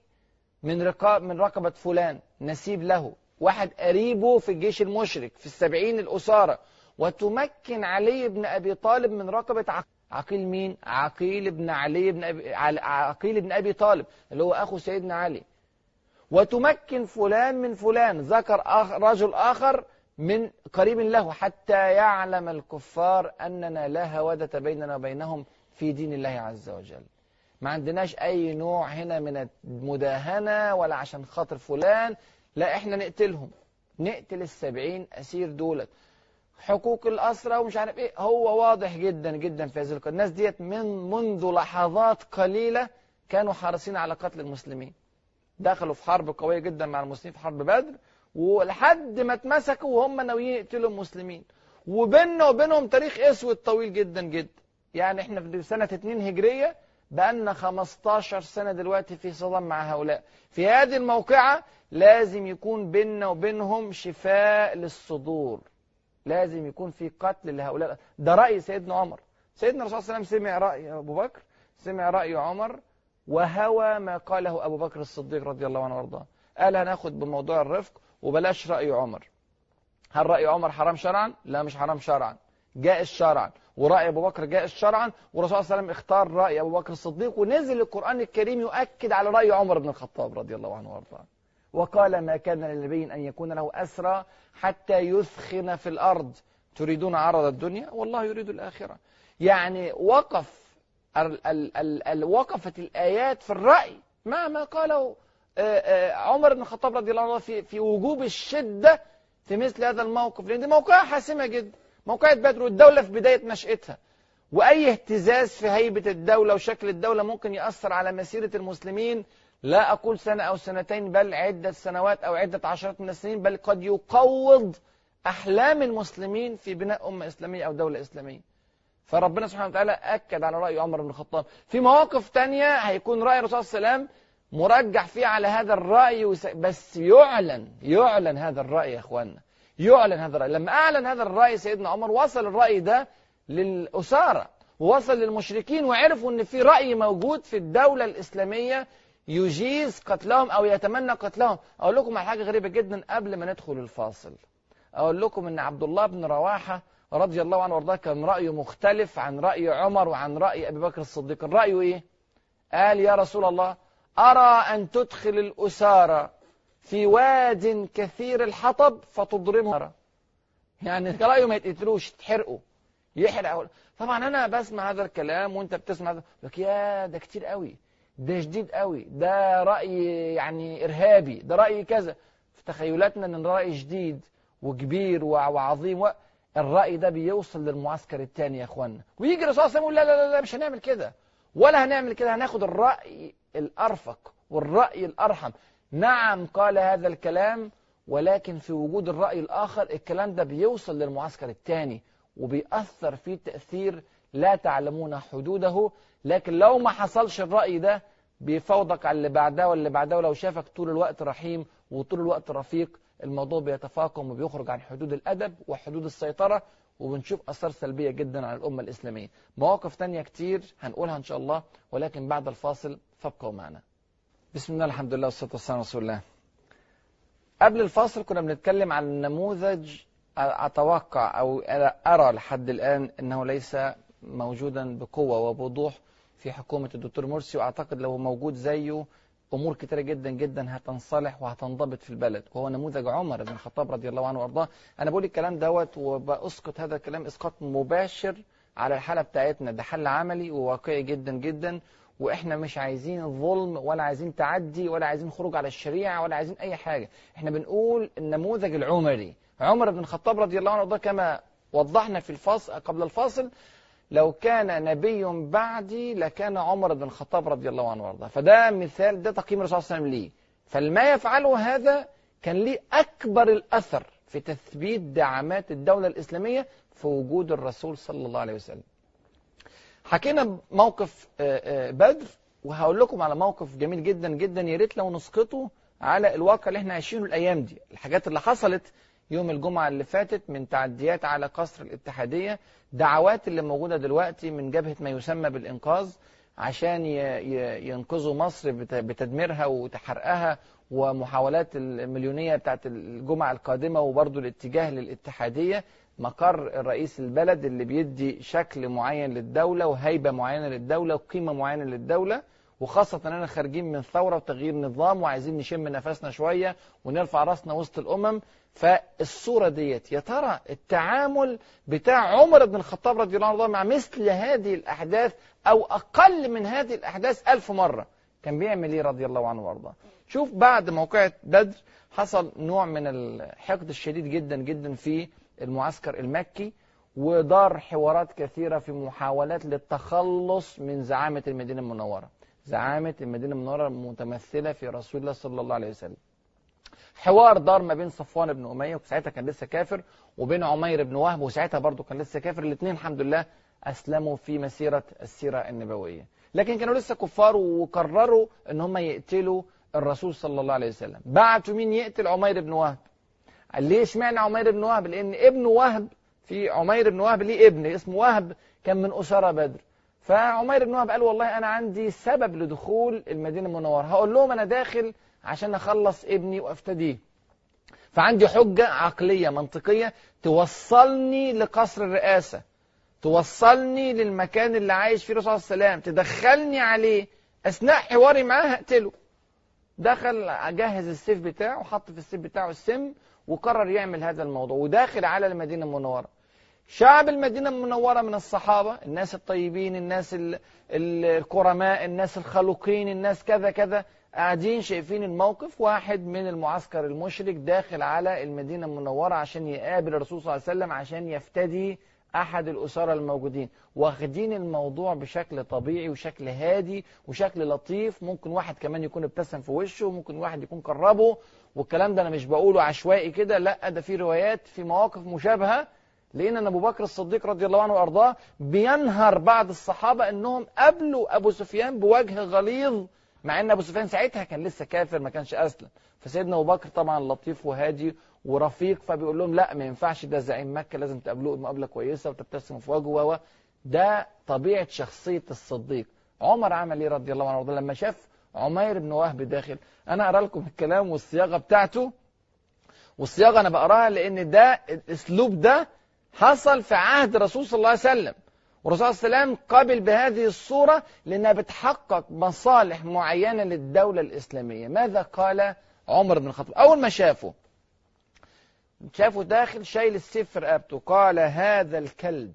B: من رقبة فلان، نسيب له واحد قريبه في الجيش المشرك في 70 الأسارة، وتمكن علي بن أبي طالب من رقبة عقيل. مين؟ عقيل بن أبي طالب اللي هو أخو سيدنا علي. وتمكن فلان من فلان، ذكر رجل آخر من قريب له، حتى يعلم الكفار أننا لا هودة بيننا وبينهم في دين الله عز وجل. ما عندناش أي نوع هنا من المداهنة ولا عشان خاطر فلان، لا إحنا نقتلهم، نقتل 70 أسير دولت، حقوق الأسرى ومش عارف إيه. هو واضح جدا جدا في هذه القضية. الناس ديت منذ لحظات قليلة كانوا حريصين على قتل المسلمين، دخلوا في حرب قوية جدا مع المسلمين في حرب بدر، ولحد ما اتمسكوا وهم ناويين يقتلوا المسلمين، وبيننا وبينهم تاريخ اسود طويل جدا جدا. يعني احنا في سنة 2 هجرية بقالنا 15 سنة دلوقتي في صدام مع هؤلاء. في هذه الموقعة لازم يكون بيننا وبينهم شفاء للصدور، لازم يكون في قتل لهؤلاء. ده رأي سيدنا عمر. سيدنا الرسول صلى الله عليه وسلم سمع رأي أبو بكر، سمع رأي عمر، وهوى ما قاله أبو بكر الصديق رضي الله عنه وارضاه. قال هناخد بموضوع الرفق وبلاش رأي عمر. هل رأي عمر حرام شرعا؟ لا، مش حرام شرعا، جائز شرعا. ورأي أبو بكر جائز شرعا، والرسول صلى الله عليه وسلم اختار رأي أبو بكر الصديق، ونزل القرآن الكريم يؤكد على رأي عمر بن الخطاب رضي الله عنه وارضاه. وقال ما كان لنبي أن يكون له أسرى حتى يثخن في الأرض تريدون عرض الدنيا والله يريد الآخرة. يعني وقفت الآيات في الرأي مع ما قاله عمر بن الخطاب رضي الله عنه في وجوب الشدة في مثل هذا الموقف، لأن دي موقعة حاسمة جدا، موقعة بدر، والدولة في بداية نشأتها، وأي اهتزاز في هيبة الدولة وشكل الدولة ممكن يأثر على مسيرة المسلمين، لا أقول سنة أو سنتين، بل عدة سنوات أو عدة عشرات من السنين، بل قد يقوض أحلام المسلمين في بناء أمة إسلامية أو دولة إسلامية. فربنا سبحانه وتعالى أكد على رأي عمر بن الخطاب. في مواقف تانية هيكون رأي الرسول صلى الله عليه وسلم مرجح فيه على هذا الرأي، بس يعلن هذا الرأي يا أخوانا، يعلن هذا الرأي. لما أعلن هذا الرأي سيدنا عمر، وصل الرأي ده للأسارة ووصل للمشركين، وعرفوا أن في رأي موجود في الدولة الإسلامية يجيز قتلهم أو يتمنى قتلهم. أقول لكم على حاجة غريبة جدا قبل ما ندخل الفاصل. أقول لكم أن عبد الله بن رواحة رضي الله عنه وارضاه كان رأيه مختلف عن رأي عمر وعن رأي أبي بكر الصديق. الرأي إيه؟ قال يا رسول الله، أرى أن تدخل الأسارة في واد كثير الحطب فتضرمه. يعني رأيه ما يتقتلوش، تحرقوا، يحرق. طبعا أنا بسمع هذا الكلام وأنت بتسمع هذا، لك يا ده كتير قوي، ده شديد قوي، ده رأي يعني إرهابي، ده رأي كذا. في تخيلاتنا أن الرأي شديد وكبير وعظيم، الرأي ده بيوصل للمعسكر الثاني يا أخوانا، ويجي الرسول صلى الله عليه وسلم يقول لا لا لا مش هنعمل كده ولا هنعمل كده، هناخد الرأي الأرفق والرأي الأرحم. نعم قال هذا الكلام، ولكن في وجود الرأي الآخر الكلام ده بيوصل للمعسكر الثاني وبيأثر فيه تأثير لا تعلمون حدوده. لكن لو ما حصلش الرأي ده بيفوضك على اللي بعده واللي بعده، ولو شافك طول الوقت رحيم وطول الوقت رفيق، الموضوع بيتفاقم وبيخرج عن حدود الأدب وحدود السيطرة، وبنشوف أثار سلبية جدا على الأمة الإسلامية. مواقف تانية كتير هنقولها إن شاء الله، ولكن بعد الفاصل فابقوا معنا. بسم الله، الحمد لله، والصلاة والسلام على رسول الله. قبل الفاصل كنا بنتكلم عن نموذج أتوقع أو أرى لحد الآن أنه ليس موجودا بقوة وبوضوح في حكومة الدكتور مرسي، وأعتقد لو موجود زيه أمور كتيرة جدا جدا هتنصلح وهتنضبط في البلد، وهو نموذج عمر بن الخطاب رضي الله عنه وارضاه. أنا بقول الكلام دوت وبأسقط هذا الكلام إسقاط مباشر على الحالة بتاعتنا، ده حل عملي وواقعي جدا جدا، وإحنا مش عايزين ظلم ولا عايزين تعدي ولا عايزين خروج على الشريعة ولا عايزين أي حاجة. إحنا بنقول النموذج العمري عمر بن الخطاب رضي الله عنه وارضاه، كما وضحنا في الفاصل قبل الفاصل، لو كان نبي بعدي لكان عمر بن الخطاب رضي الله عنه وارضاه. فده مثال، ده تقييم الرسول صلى الله عليه وسلم ليه. فالما يفعله هذا كان ليه أكبر الأثر في تثبيت دعامات الدولة الإسلامية في وجود الرسول صلى الله عليه وسلم. حكينا موقف بدر، وهقول لكم على موقف جميل جدا جدا يا ريت لو نسقطه على الواقع اللي احنا عايشينه الأيام دي. الحاجات اللي حصلت يوم الجمعة اللي فاتت من تعديات على قصر الاتحادية، دعوات اللي موجودة دلوقتي من جبهة ما يسمى بالإنقاذ عشان ينقذوا مصر بتدميرها وتحرقها، ومحاولات المليونية بتاعت الجمعة القادمة، وبرضو الاتجاه للاتحادية، مقر رئيس البلد اللي بيدي شكل معين للدولة وهيبة معينة للدولة وقيمة معينة للدولة، وخاصة أننا خارجين من ثورة وتغيير نظام وعايزين نشم نفسنا شوية ونرفع راسنا وسط الأمم. فالصورة ديت يا ترى التعامل بتاع عمر بن الخطاب رضي الله عنه مع مثل هذه الأحداث أو أقل من هذه الأحداث 1000 مرة كان بيعمل إيه رضي الله عنه وارضاه؟ شوف بعد موقعة بدر حصل نوع من الحقد الشديد جدا جدا في المعسكر المكي، ودار حوارات كثيرة في محاولات للتخلص من زعامة المدينة المنورة. زعامة المدينة المنورة متمثلة في رسول الله صلى الله عليه وسلم. حوار دار ما بين صفوان بن أمية وساعتها كان لسه كافر، وبين عمير بن وهب وساعتها برضه كان لسه كافر. الاثنين الحمد لله أسلموا في مسيرة السيرة النبوية، لكن كانوا لسه كفار وقرروا ان هم يقتلوا الرسول صلى الله عليه وسلم. بعتوا مين يقتل؟ عمير بن وهب. ليه اشمعنى عمير بن وهب؟ لأن ابن وهب، في عمير بن وهب ليه ابن اسمه وهب كان من أسرى بدر. فعمير بن وهب قال والله أنا عندي سبب لدخول المدينة المنورة، هقول لهم أنا داخل عشان أخلص ابني وأفتديه، فعندي حجة عقلية منطقية توصلني لقصر الرئاسة، توصلني للمكان اللي عايش فيه الرسول صلى الله عليه وسلم، تدخلني عليه أثناء حواري معاه هقتله. دخل جهز السيف بتاعه وحط في السيف بتاعه السم وقرر يعمل هذا الموضوع، وداخل على المدينة المنورة. شعب المدينة المنورة من الصحابة، الناس الطيبين، الناس الكرماء، الناس الخلوقين، الناس كذا كذا، قاعدين شايفين الموقف. واحد من المعسكر المشرك داخل على المدينة المنورة عشان يقابل الرسول صلى الله عليه وسلم عشان يفتدي أحد الأسارى الموجودين، واخدين الموضوع بشكل طبيعي وشكل هادي وشكل لطيف. ممكن واحد كمان يكون ابتسم في وشه، وممكن واحد يكون قربه، والكلام ده أنا مش بقوله عشوائي كده، لا ده في روايات في مواقف مشابهة. لأن أبو بكر الصديق رضي الله عنه وأرضاه بينهر بعض الصحابة أنهم قابلوا أبو سفيان بوجه غليظ، مع أن أبو سفيان ساعتها كان لسه كافر ما كانش أسلم. فسيدنا أبو بكر طبعا لطيف وهادي ورفيق، فبيقول لهم لا ما ينفعش، ده زعيم مكة لازم تقابلوه مقابلة كويسة وتبتسموا في وجهه. ده طبيعة شخصية الصديق. عمر عمل ايه رضي الله عنه وارضاه لما شاف عمير بن وهب داخل؟ انا اقرا لكم الكلام والصياغة بتاعته، والصياغة انا بقراها لان ده الاسلوب ده حصل في عهد الرسول صلى الله عليه وسلم، والرسول صلى الله عليه وسلم قابل بهذه الصورة لانها بتحقق مصالح معينة للدولة الاسلامية. ماذا قال عمر بن الخطاب اول ما شافه داخل شايل السيف في رقبته؟ قال هذا الكلب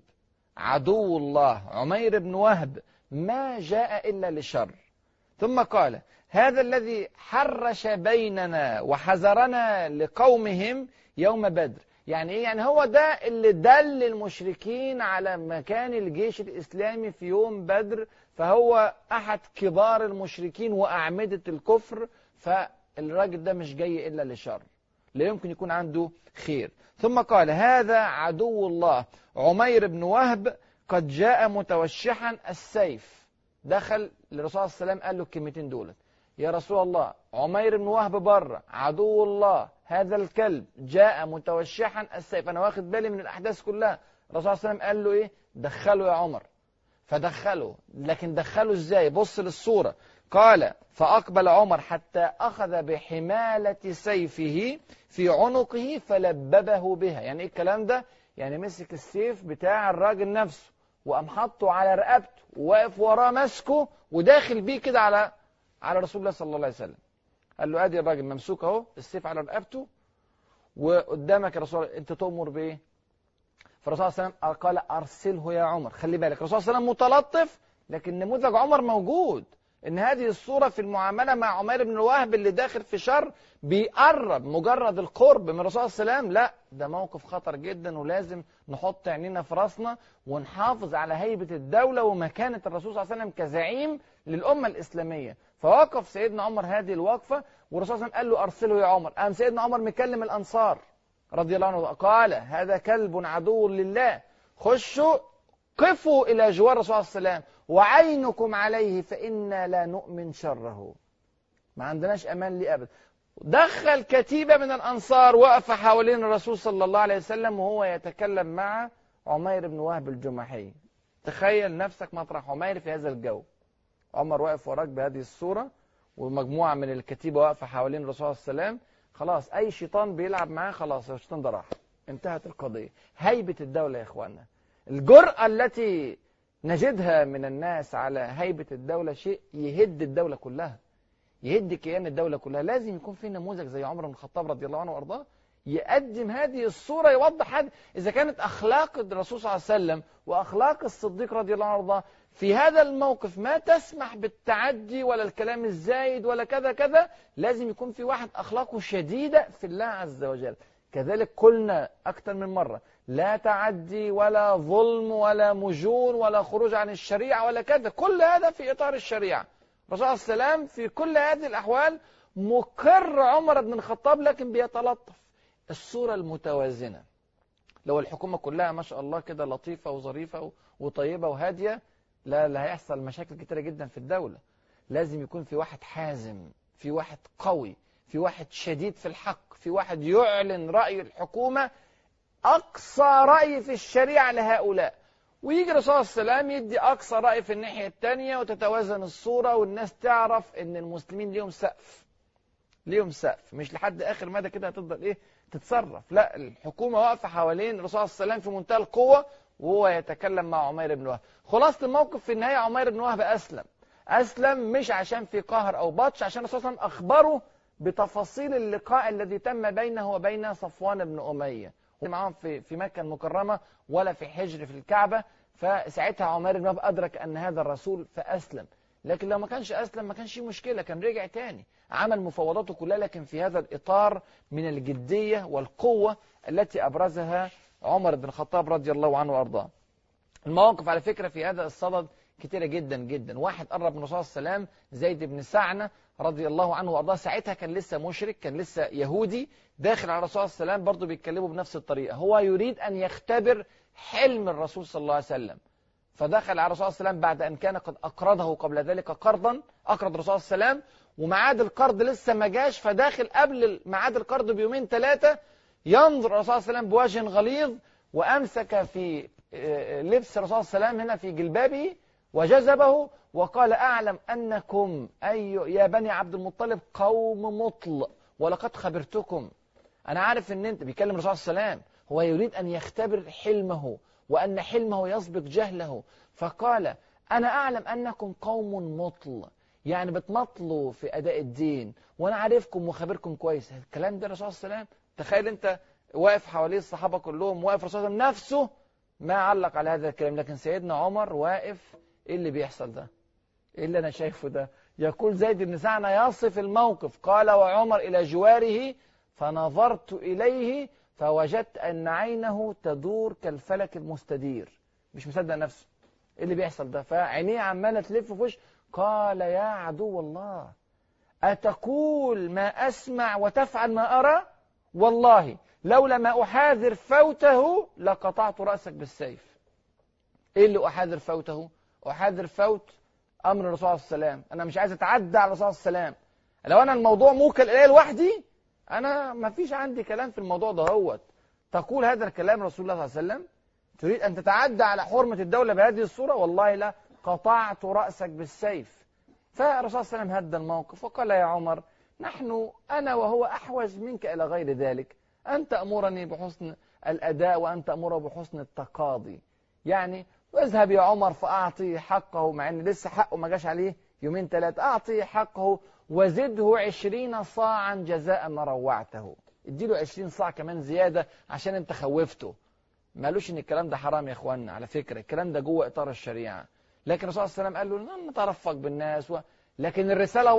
B: عدو الله عمير بن وهب ما جاء إلا لشر. ثم قال هذا الذي حرش بيننا وحذرنا لقومهم يوم بدر. يعني ايه؟ يعني هو ده اللي دل المشركين على مكان الجيش الإسلامي في يوم بدر، فهو أحد كبار المشركين وأعمدة الكفر، فالراجل ده مش جاي إلا لشر، لا يمكن يكون عنده خير. ثم قال هذا عدو الله عمير بن وهب قد جاء متوشحا السيف. دخل للرسول صلى الله عليه وسلم قال له الكلمتين دولت: يا رسول الله عمير بن وهب بره، عدو الله، هذا الكلب جاء متوشحا السيف. انا واخد بالي من الاحداث كلها. الرسول صلى الله عليه وسلم قال له ايه؟ دخله يا عمر. فدخله، لكن دخله ازاي؟ بص للصورة. قال فأقبل عمر حتى أخذ بحمالة سيفه في عنقه فلببه بها. يعني إيه الكلام ده؟ يعني مسك السيف بتاع الراجل نفسه وقام حطه على رقبته وواقف وراه ماسكه وداخل بيه كده على رسول الله صلى الله عليه وسلم. قال له ادي الراجل ممسوك اهو، السيف على رقبته وقدامك يا رسول الله، انت تؤمر بايه؟ فالرسول صلى الله عليه وسلم قال ارسله يا عمر. خلي بالك الرسول صلى الله عليه وسلم متلطف، لكن نموذج عمر موجود. ان هذه الصورة في المعاملة مع عمير بن وهب اللي داخل في شر بيقرب، مجرد القرب من الرسول صلى الله عليه وسلم، لا ده موقف خطر جدا، ولازم نحط عينينا في راسنا ونحافظ على هيبة الدولة ومكانة الرسول صلى الله عليه وسلم كزعيم للأمة الإسلامية. فوقف سيدنا عمر هذه الوقفة، والرسول صلى الله عليه وسلم قال له أرسله يا عمر. قام سيدنا عمر مكلم الأنصار رضي الله عنه قال هذا كلب عدو لله، خشوا قفوا إلى جوار الرسول صلى الله عليه وسلم وعينكم عليه فإنا لا نؤمن شره، ما عندناش أمان ليه أبدا. دخل كتيبة من الأنصار وقف حوالين الرسول صلى الله عليه وسلم وهو يتكلم مع عمير بن وهب الجمحي. تخيل نفسك مطرح عمير في هذا الجو. عمر واقف وراك بهذه الصورة ومجموعة من الكتيبة واقفة حوالين الرسول صلى الله عليه وسلم. خلاص أي شيطان بيلعب معاه خلاص الشيطان ده راح، انتهت القضية. هيبة الدولة يا إخواننا، الجرأة التي نجدها من الناس على هيبة الدولة شيء يهد الدولة كلها، يهد كيان الدولة كلها. لازم يكون في نموذج زي عمر بن الخطاب رضي الله عنه وأرضاه يقدم هذه الصورة، يوضح هذه. إذا كانت أخلاق الرسول صلى الله عليه وسلم وأخلاق الصديق رضي الله عنه وأرضاه في هذا الموقف ما تسمح بالتعدي ولا الكلام الزايد ولا كذا كذا، لازم يكون في واحد أخلاقه شديدة في الله عز وجل. كذلك قلنا أكثر من مرة لا تعدي ولا ظلم ولا مجون ولا خروج عن الشريعة ولا كذا، كل هذا في إطار الشريعة. الرسول صلى الله عليه وسلم في كل هذه الأحوال مقر عمر بن الخطاب، لكن بيتلطف. الصورة المتوازنة، لو الحكومة كلها ما شاء الله كده لطيفة وظريفة وطيبة وهادية، لا هيحصل مشاكل كتيرة جدا في الدولة. لازم يكون في واحد حازم، في واحد قوي، في واحد شديد في الحق، في واحد يعلن رأي الحكومة أقصى رأي في الشريعة لهؤلاء، ويجي الرسول صلى الله عليه وسلم يدي أقصى رأي في الناحية الثانية، وتتوازن الصورة والناس تعرف إن المسلمين ليهم سقف، ليهم سقف، مش لحد آخر مدى كده هتفضل إيه تتصرف. لا، الحكومة واقفة حوالين الرسول صلى الله عليه وسلم في منتهى القوة، وهو يتكلم مع عمير بن وهب. خلاصة الموقف في النهاية عمير بن وهب أسلم مش عشان في قهر أو بطش، عشان الرسول صلى الله عليه وسلم أخبره بتفاصيل اللقاء الذي تم بينه وبين صفوان بن أمية معهم في مكة المكرمة ولا في حجر في الكعبة. فساعتها عمير بن وهب أدرك أن هذا الرسول فأسلم. لكن لو ما كانش أسلم ما كانش مشكلة، كان رجع تاني عمل مفاوضاته كلها، لكن في هذا الإطار من الجدية والقوة التي أبرزها عمر بن الخطاب رضي الله عنه وأرضاه. المواقف على فكرة في هذا الصدد كتيرة جدا جدا. واحد قرب من الرسول صلى الله عليه وسلم، زيد بن سعنة رضي الله عنه وأرضاه، ساعتها كان لسه مشرك، كان لسه يهودي، داخل على الرسول صلى الله عليه وسلم برضه بيتكلموا بنفس الطريقة. هو يريد أن يختبر حلم الرسول صلى الله عليه وسلم، فدخل على الرسول صلى الله عليه وسلم بعد أن كان قد أقرضه قبل ذلك قرضا، أقرض الرسول صلى الله عليه وسلم وميعاد القرض لسه ما جاش، فداخل قبل ميعاد القرض بيومين ثلاثة، ينظر الرسول صلى الله عليه وسلم بوجه غليظ، وأمسك في لبس الرسول صلى الله عليه وسلم هنا في جلبابه وجذبه وقال: أعلم أنكم يا بني عبد المطلب قوم مطل، ولقد خبرتكم. أنا عارف أن أنت بيكلم الرسول صلى الله عليه وسلم، هو يريد أن يختبر حلمه وأن حلمه يسبق جهله، فقال: أنا أعلم أنكم قوم مطل، يعني بتمطلوا في أداء الدين، وأنا عارفكم وخبركم كويس. الكلام ده الرسول صلى الله عليه وسلم، تخيل أنت واقف حواليه الصحابة كلهم، واقف الرسول صلى الله عليه وسلم نفسه ما علق على هذا الكلام، لكن سيدنا عمر واقف. إيه اللي بيحصل ده؟ إيه اللي أنا شايفه ده؟ يقول زيد بن سعنة يصف الموقف، قال: وعمر إلى جواره فنظرت إليه فوجدت أن عينه تدور كالفلك المستدير، مش مصدق نفسه. إيه اللي بيحصل ده؟ فعينيه عمالة تلف في وشه. قال: يا عدو الله، أتقول ما أسمع وتفعل ما أرى؟ والله لولا ما أحاذر فوته لقطعت رأسك بالسيف. إيه اللي أحاذر فوته؟ أحاذر فوت أمر الرسول صلى الله عليه وسلم. أنا مش عايز أتعدى على الرسول صلى الله عليه وسلم. لو أنا الموضوع موكل إليه لوحدي، أنا ما فيش عندي كلام في الموضوع ده. هو تقول هذا الكلام رسول الله صلى الله عليه وسلم؟ تريد أن تتعدى على حرمة الدولة بهذه الصورة؟ والله لا، قطعت رأسك بالسيف. فالرسول صلى الله عليه وسلم هدى الموقف وقال: يا عمر، نحن أنا وهو أحوج منك إلى غير ذلك، أنت أمرني بحسن الأداء وأنت أمره بحسن التقاضي. يعني واذهب يا عمر فأعطي حقه، مع أن لسه حقه ما جاش عليه يومين ثلاثة، أعطي حقه وزده 20 صاعا جزاء ما روعته. اديله 20 صاع كمان زيادة عشان انت خوفته. ما قالوش ان الكلام ده حرام يا اخوانا، على فكرة الكلام ده جوه اطار الشريعة، لكن الرسول صلى الله عليه وسلم قال له نترفق بالناس لكن الرسالة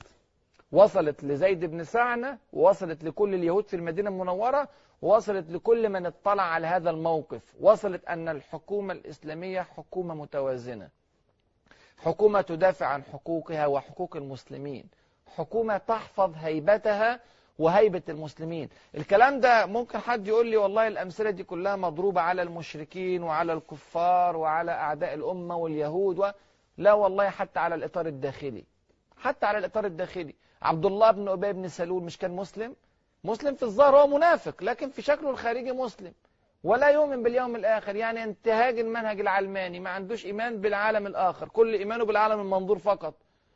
B: وصلت لزيد بن سعنة، ووصلت لكل اليهود في المدينة المنورة، ووصلت لكل من اطلع على هذا الموقف. وصلت أن الحكومة الإسلامية حكومة متوازنة، حكومة تدافع عن حقوقها وحقوق المسلمين، حكومة تحفظ هيبتها وهيبة المسلمين. الكلام ده ممكن حد يقول لي والله الأمثلة دي كلها مضروبة على المشركين وعلى الكفار وعلى أعداء الأمة واليهود لا والله، حتى على الإطار الداخلي، حتى على الإطار الداخلي. عبد الله بن أبي بن سلول مش كان مسلم في الظاهر، هو منافق، لكن في شكله الخارجي مسلم، ولا يؤمن باليوم الآخر، يعني انتهاج المنهج العلماني، ما عندوش إيمان بالعالم الآخر، كل إيمانه بالعالم المنظور فقط.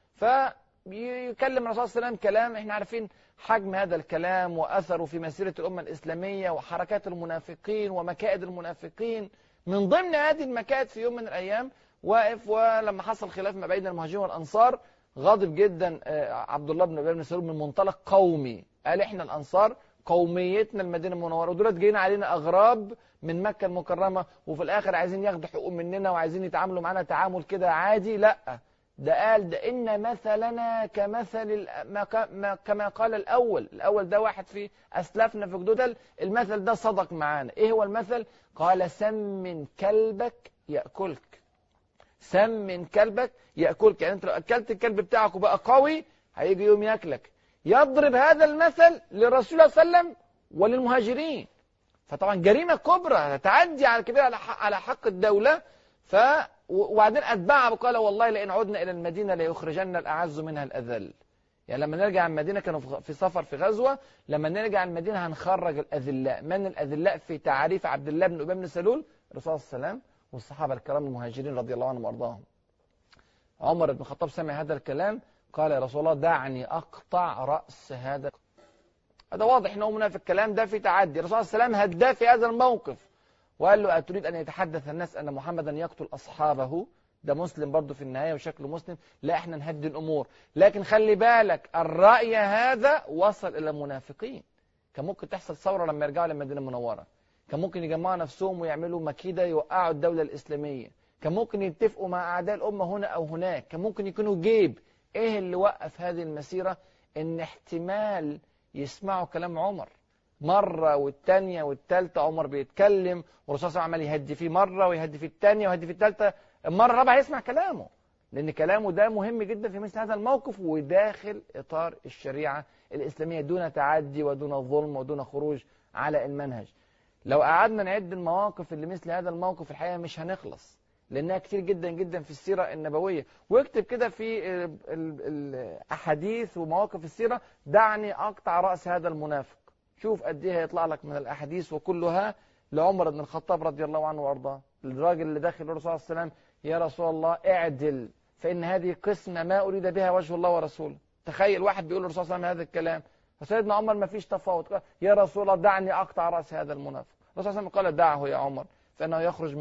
B: فيكلم الرسول صلى الله عليه وسلم كلام احنا عارفين حجم هذا الكلام وأثره في مسيرة الأمة الإسلامية وحركات المنافقين ومكائد المنافقين. من ضمن هذه المكائد في يوم من الأيام واقف، ولما حصل خلاف ما بين المهاجرين والأنصار غاضب جدا عبد الله بن أبي بن سلول من منطلق قومي، قال احنا الأنصار قوميتنا المدينة المنورة، ودولت جايين علينا أغراب من مكة المكرمة، وفي الآخر عايزين ياخدوا حقوق مننا وعايزين يتعاملوا معنا تعامل كده عادي. لا، ده قال ده إن مثلنا كمثل كما قال الأول ده واحد في أسلافنا في جدودل، المثل ده صدق معانا. إيه هو المثل؟ قال سمن كلبك يأكلك، سمن كلبك يأكلك، يعني أنت لو أكلت الكلب بتاعك وبقى قوي هيجي يوم يأكلك. يضرب هذا المثل للرسول صلى الله عليه وسلم وللمهاجرين، فطبعا جريمة كبرى تعدي على كبير على حق الدولة. وبعدين أتبعها وقال والله لئن عدنا إلى المدينة ليخرجن الأعز منها الأذل. يعني لما نرجع المدينة، كانوا في سفر في غزوة، لما نرجع المدينة هنخرج الأذلاء. من الأذلاء في تعريف عبد الله بن أبي بن سلول؟ الرسول صلى الله عليه وسلم والصحابة الكرام المهاجرين رضي الله عنهم وأرضاهم. عمر بن الخطاب سمع هذا الكلام قال يا رسول الله دعني أقطع رأس هذا. هذا واضح أنه منافق، الكلام ده في تعدي. الرسول صلى الله عليه وسلم هداه في هذا الموقف وقال له أتريد أن يتحدث الناس أن محمدا يقتل أصحابه؟ ده مسلم برضه في النهاية وشكله مسلم. لا، احنا نهدي الأمور، لكن خلي بالك الرأي هذا وصل إلى المنافقين. كان ممكن تحصل ثورة لما يرجعوا للمدينة المنورة، كان ممكن يجمعوا نفسهم ويعملوا مكيدة يوقعوا الدولة الإسلامية، كان ممكن يتفقوا مع أعداء الأمة هنا أو هناك، كان ممكن يكونوا جيب. إيه اللي وقف هذه المسيرة؟ إن احتمال يسمعوا كلام عمر مرة والتانية والتالتة، عمر بيتكلم والرسول صلى الله عليه وسلم عمال يهدي فيه مرة ويهدي فيه التانية ويهدي فيه التالتة، المرة الرابعة يسمع كلامه، لأن كلامه ده مهم جدا في مثل هذا الموقف وداخل إطار الشريعة الإسلامية دون تعدي ودون ظلم ودون خروج على المنهج. لو قعدنا نعد المواقف اللي مثل هذا الموقف الحقيقة مش هنخلص، لأنها كتير جدا جدا في السيرة النبوية. واكتب كده في الأحاديث ومواقف السيرة دعني أقطع رأس هذا المنافق، شوف قد ايه هيطلع لك من الأحاديث، وكلها لعمر بن الخطاب رضي الله عنه وارضاه. الراجل اللي داخل الرسول صلى الله عليه وسلم يا رسول الله اعدل فإن هذه قسمة ما أريد بها وجه الله ورسوله. تخيل واحد بيقول للرسول صلى الله عليه وسلم هذا الكلام، فسيدنا عمر ما فيش تفاوت، قال يا رسول الله دعني أقطع رأس هذا المنافق. الرسول صلى الله عليه وسلم قال دعه يا عمر فإنه يخرج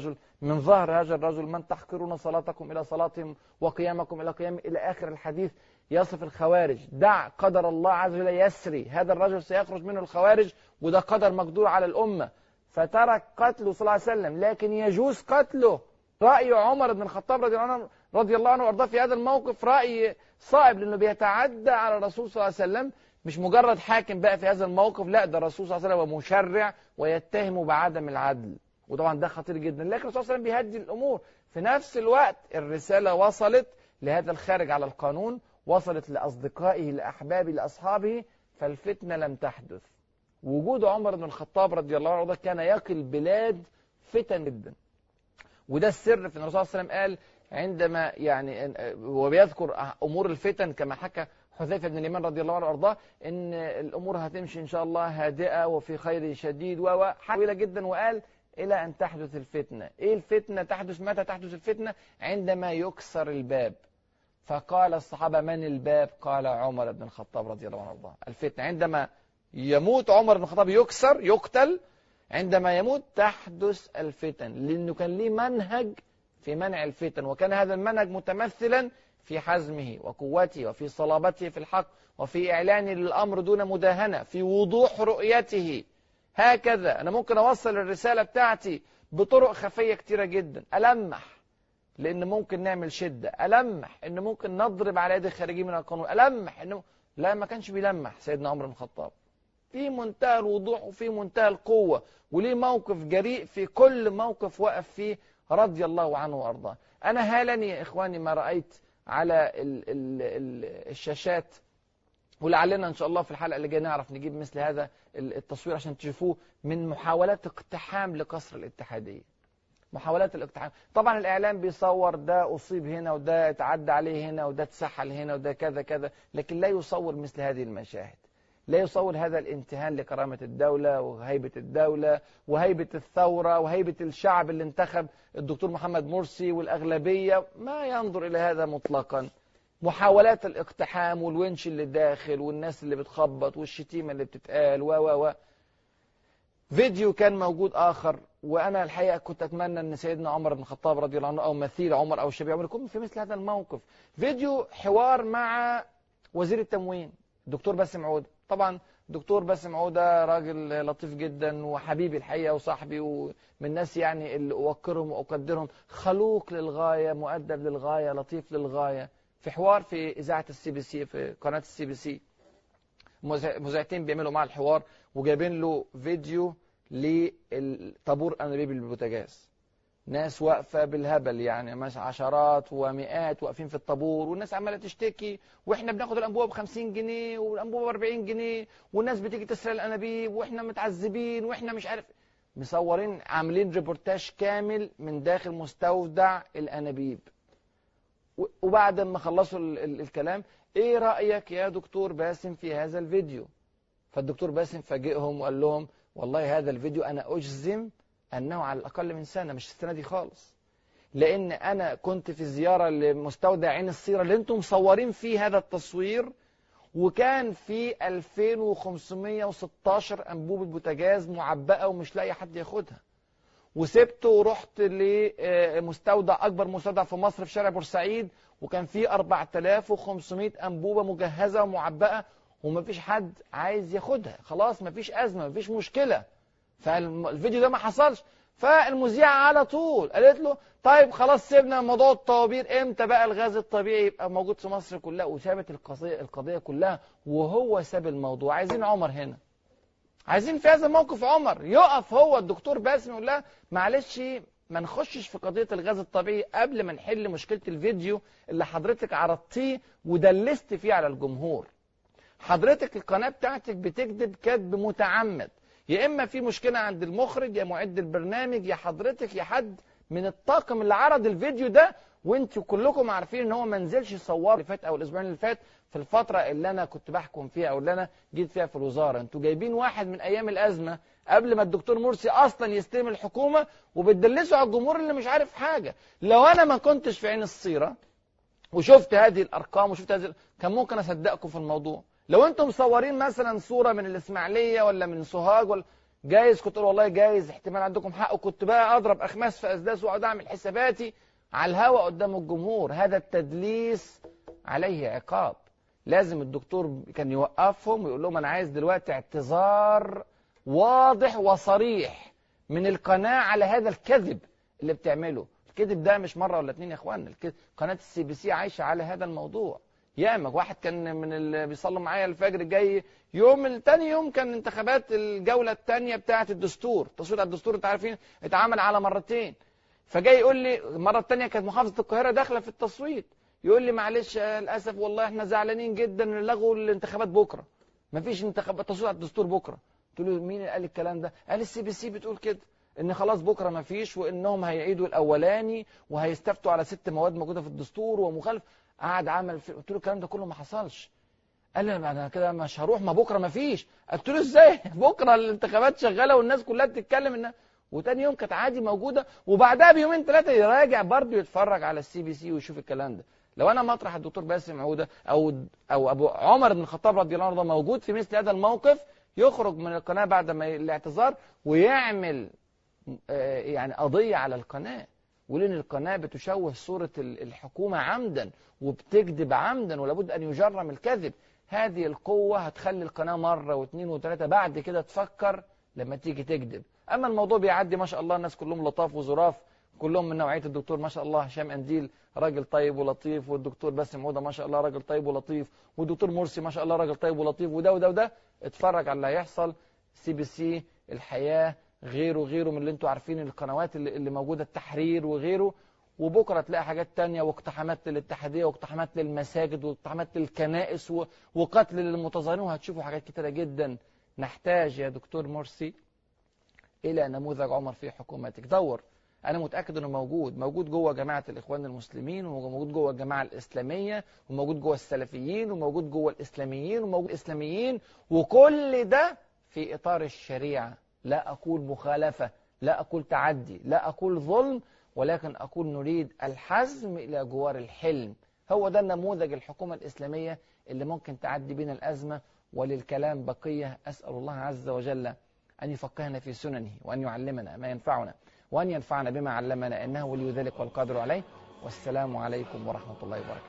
B: من ظهر هذا الرجل من تحقرون صلاتكم إلى صلاتهم وقيامكم إلى قيام، إلى آخر الحديث يصف الخوارج. دع قدر الله عز وجل يسري، هذا الرجل سيخرج منه الخوارج وده قدر مقدور على الأمة. فترك قتله صلى الله عليه وسلم، لكن يجوز قتله. رأي عمر بن الخطاب رضي الله عنه وارضاه في هذا الموقف رأي صائب، لأنه بيتعدى على الرسول صلى الله عليه وسلم، مش مجرد حاكم بقى في هذا الموقف، لا ده الرسول صلى الله عليه وسلم ومشرع ويتهمه بعدم العدل، وطبعا ده خطير جدا. لكن الرسول صلى الله عليه وسلم بيهدي الأمور. في نفس الوقت الرسالة وصلت لهذا الخارج على القانون، وصلت لأصدقائه لأحبابه لأصحابه، فالفتنة لم تحدث. وجود عمر بن الخطاب رضي الله عنه كان يقي البلاد فتن جدا، وده السر في الرسول صلى الله عليه وسلم قال عندما يعني وبيذكر أمور الفتن كما حكى حذيفة بن اليمان رضي الله عنه وارضاه ان الامور هتمشي ان شاء الله هادئه وفي خير شديد وحاولة جدا، وقال الى ان تحدث الفتنه. ايه الفتنه تحدث؟ متى تحدث الفتنه؟ عندما يكسر الباب. فقال الصحابه من الباب؟ قال عمر بن الخطاب رضي الله عنه وارضاه. الفتنه عندما يموت عمر بن الخطاب يكسر يقتل، عندما يموت تحدث الفتن، لانه كان ليه منهج في منع الفتن، وكان هذا المنهج متمثلا في حزمه وقوته وفي صلابته في الحق وفي إعلانه للأمر دون مداهنة، في وضوح رؤيته. هكذا أنا ممكن أوصل الرسالة بتاعتي بطرق خفية كتيرة جدا، ألمح لأن ممكن نعمل شدة، ألمح إن ممكن نضرب على يد الخارجي من القانون، ألمح إنه لا، ما كانش بيلمح سيدنا عمر بن الخطاب، في منتهى الوضوح وفي منتهى القوة، وليه موقف جريء في كل موقف وقف فيه رضي الله عنه وأرضاه. أنا هالني يا إخواني ما رأيت على الشاشات، ولعلنا إن شاء الله في الحلقة اللي جايه نعرف نجيب مثل هذا التصوير عشان تشوفوه، من محاولات اقتحام لقصر الاتحادية. محاولات الاقتحام، طبعا الإعلام بيصور ده أصيب هنا وده اتعدى عليه هنا وده اتسحل هنا وده كذا كذا، لكن لا يصور مثل هذه المشاهد، لا يصور هذا الامتهان لكرامة الدولة وهيبة الدولة وهيبة الثورة وهيبة الشعب اللي انتخب الدكتور محمد مرسي والأغلبية، ما ينظر إلى هذا مطلقا. محاولات الاقتحام والونش اللي داخل والناس اللي بتخبط والشتيمة اللي بتتقال فيديو كان موجود آخر وأنا الحقيقة كنت أتمنى أن سيدنا عمر بن الخطاب رضي الله عنه أو مثيل عمر أو شبيه عمر يكون في مثل هذا الموقف. فيديو حوار مع وزير التموين الدكتور باسم عودة. طبعا الدكتور باسم عودة راجل لطيف جدا وحبيبي الحقيقة وصاحبي ومن الناس يعني اللي أوقرهم وأقدرهم، خلوق للغاية، مؤدب للغاية، لطيف للغاية. في حوار في إذاعة CBC في قناة CBC، مذيعتين بيعملوا معه الحوار وجايبين له فيديو لطابور أنابيب البوتاجاز، ناس واقفة بالهبل يعني مثلا عشرات ومئات واقفين في الطابور، والناس عمالة تشتكي واحنا بناخد الأنبوبة ب50 جنيه والأنبوبة ب40 جنيه والناس بتيجي تسرق الأنابيب واحنا متعذبين واحنا مش عارف. مصورين عاملين ريبورتاج كامل من داخل مستودع الأنابيب. وبعد ما خلصوا الكلام، ايه رأيك يا دكتور باسم في هذا الفيديو؟ فالدكتور باسم فاجئهم وقال لهم والله هذا الفيديو أنا أجزم أنه على الأقل من سنة، مش السنة دي خالص، لأن أنا كنت في زيارة لمستودع عين الصيرة اللي أنتم مصورين فيه هذا التصوير، وكان في 2516 أنبوبة بوتاجاز معبأة ومش لاقي حد ياخدها، وسبته ورحت لمستودع أكبر مستودع في مصر في شارع بورسعيد، وكان فيه 4500 أنبوبة مجهزة ومعبأة ومفيش حد عايز ياخدها. خلاص مفيش أزمة، مفيش مشكلة. فالفيديو ده ما حصلش. فالمذيعة على طول قالت له طيب خلاص سيبنا موضوع الطوابير، امتى بقى الغاز الطبيعي يبقى موجود في مصر كلها؟ وسابت القضية كلها وهو ساب الموضوع. عايزين عمر هنا، عايزين في هذا الموقف عمر يقف هو الدكتور باسم يقول لها معلش ما نخشش في قضية الغاز الطبيعي قبل ما نحل مشكلة الفيديو اللي حضرتك عرضتيه ودلست فيه على الجمهور. حضرتك القناة بتاعتك بتكذب كذب متعمد، يا إما في مشكلة عند المخرج يا معد البرنامج يا حضرتك يا حد من الطاقم اللي عرض الفيديو ده، وانتوا كلكم عارفين ان هو ما نزلش يصور اللي فات او الاسبوعين اللي فات في الفترة اللي انا كنت بحكم فيها او اللي انا جيت فيها في الوزارة. انتوا جايبين واحد من ايام الازمة قبل ما الدكتور مرسي اصلا يستلم الحكومة وبتدلسوا على الجمهور اللي مش عارف حاجة. لو انا ما كنتش في عين الصيرة وشفت هذه الارقام وشفت هذه كان ممكن اصدقكم في الموضوع. لو انتم مصورين مثلا صورة من الاسماعيلية ولا من سوهاج ولا جايز كنت اقول والله جايز احتمال عندكم حق، وكنت بقى اضرب اخماس في اسداس واقعد اعمل حساباتي على الهواء قدام الجمهور. هذا التدليس عليه عقاب. لازم الدكتور كان يوقفهم ويقول لهم انا عايز دلوقتي اعتذار واضح وصريح من القناة على هذا الكذب اللي بتعمله. الكذب ده مش مرة ولا اتنين يا اخوانا، قناة CBC عايشة على هذا الموضوع. ياما واحد كان من اللي بيصلوا معايا الفجر جاي يوم التاني يوم كان انتخابات الجولة التانية بتاعة الدستور، تصويت على الدستور انت عارفين اتعمل على مرتين. فجاي يقول لي المرة التانية كانت محافظة القاهرة داخلة في التصويت، يقول لي معلش للأسف والله احنا زعلانين جدا ان لغوا الانتخابات بكرة، مفيش انتخابات تصويت على الدستور بكرة. قلت له مين اللي قال الكلام ده؟ قال CBC بتقول كده ان خلاص بكرة مفيش وانهم هيعيدوا الاولاني وهيستفتوا على 6 مواد موجودة في الدستور ومخالف. قعد عمل قلت له الكلام ده كله ما حصلش. قال لي انا كده مش هروح، ما بكره ما فيش. قلت له ازاي بكره الانتخابات شغاله والناس كلها بتتكلم ان وتاني يوم كانت عادي موجوده، وبعدها بيومين 3 يراجع برضه يتفرج على CBC ويشوف الكلام ده. لو انا مطرح الدكتور باسم عوده او ابو عمر بن الخطاب رضي الله عنه موجود في مثل هذا الموقف، يخرج من القناه بعد ما الاعتذار ويعمل يعني قضيه على القناه، ولأن القناة بتشوه صورة الحكومة عمدا وبتكذب عمدا ولابد أن يجرم الكذب. هذه القوة هتخلي القناة مرة واثنين وثلاثة بعد كده تفكر لما تيجي تكذب. أما الموضوع بيعدي ما شاء الله، الناس كلهم لطاف وظراف، كلهم من نوعية الدكتور ما شاء الله هشام أنديل راجل طيب ولطيف، والدكتور باسم عودة ما شاء الله راجل طيب ولطيف، والدكتور مرسي ما شاء الله راجل طيب ولطيف، وده وده وده. اتفرج على اللي هيحصل. CBC، الحياة، غيره من اللي انتوا عارفين القنوات اللي موجودة، التحرير وغيره. وبكرة تلاقي حاجات تانية واقتحامات للاتحادية واقتحامات للمساجد واقتحامات للكنائس وقتل للمتظاهرين، وهتشوفوا حاجات كتيرة جدا. نحتاج يا دكتور مرسي إلى نموذج عمر في حكومتك. دور، أنا متأكد أنه موجود جوه جماعة الإخوان المسلمين، وموجود جوه الجماعة الإسلامية، وموجود جوه السلفيين، وموجود جوه الإسلاميين، وموجود الإسلاميين، وكل ده في إطار الشريعة. لا أقول مخالفة، لا أقول تعدي، لا أقول ظلم، ولكن أقول نريد الحزم إلى جوار الحلم. هو ده النموذج الحكومة الإسلامية اللي ممكن تعدي بنا الأزمة. وللكلام بقية. أسأل الله عز وجل أن يفقهنا في سننه، وأن يعلمنا ما ينفعنا، وأن ينفعنا بما علمنا، إنه ولي ذلك والقادر عليه. والسلام عليكم ورحمة الله وبركاته.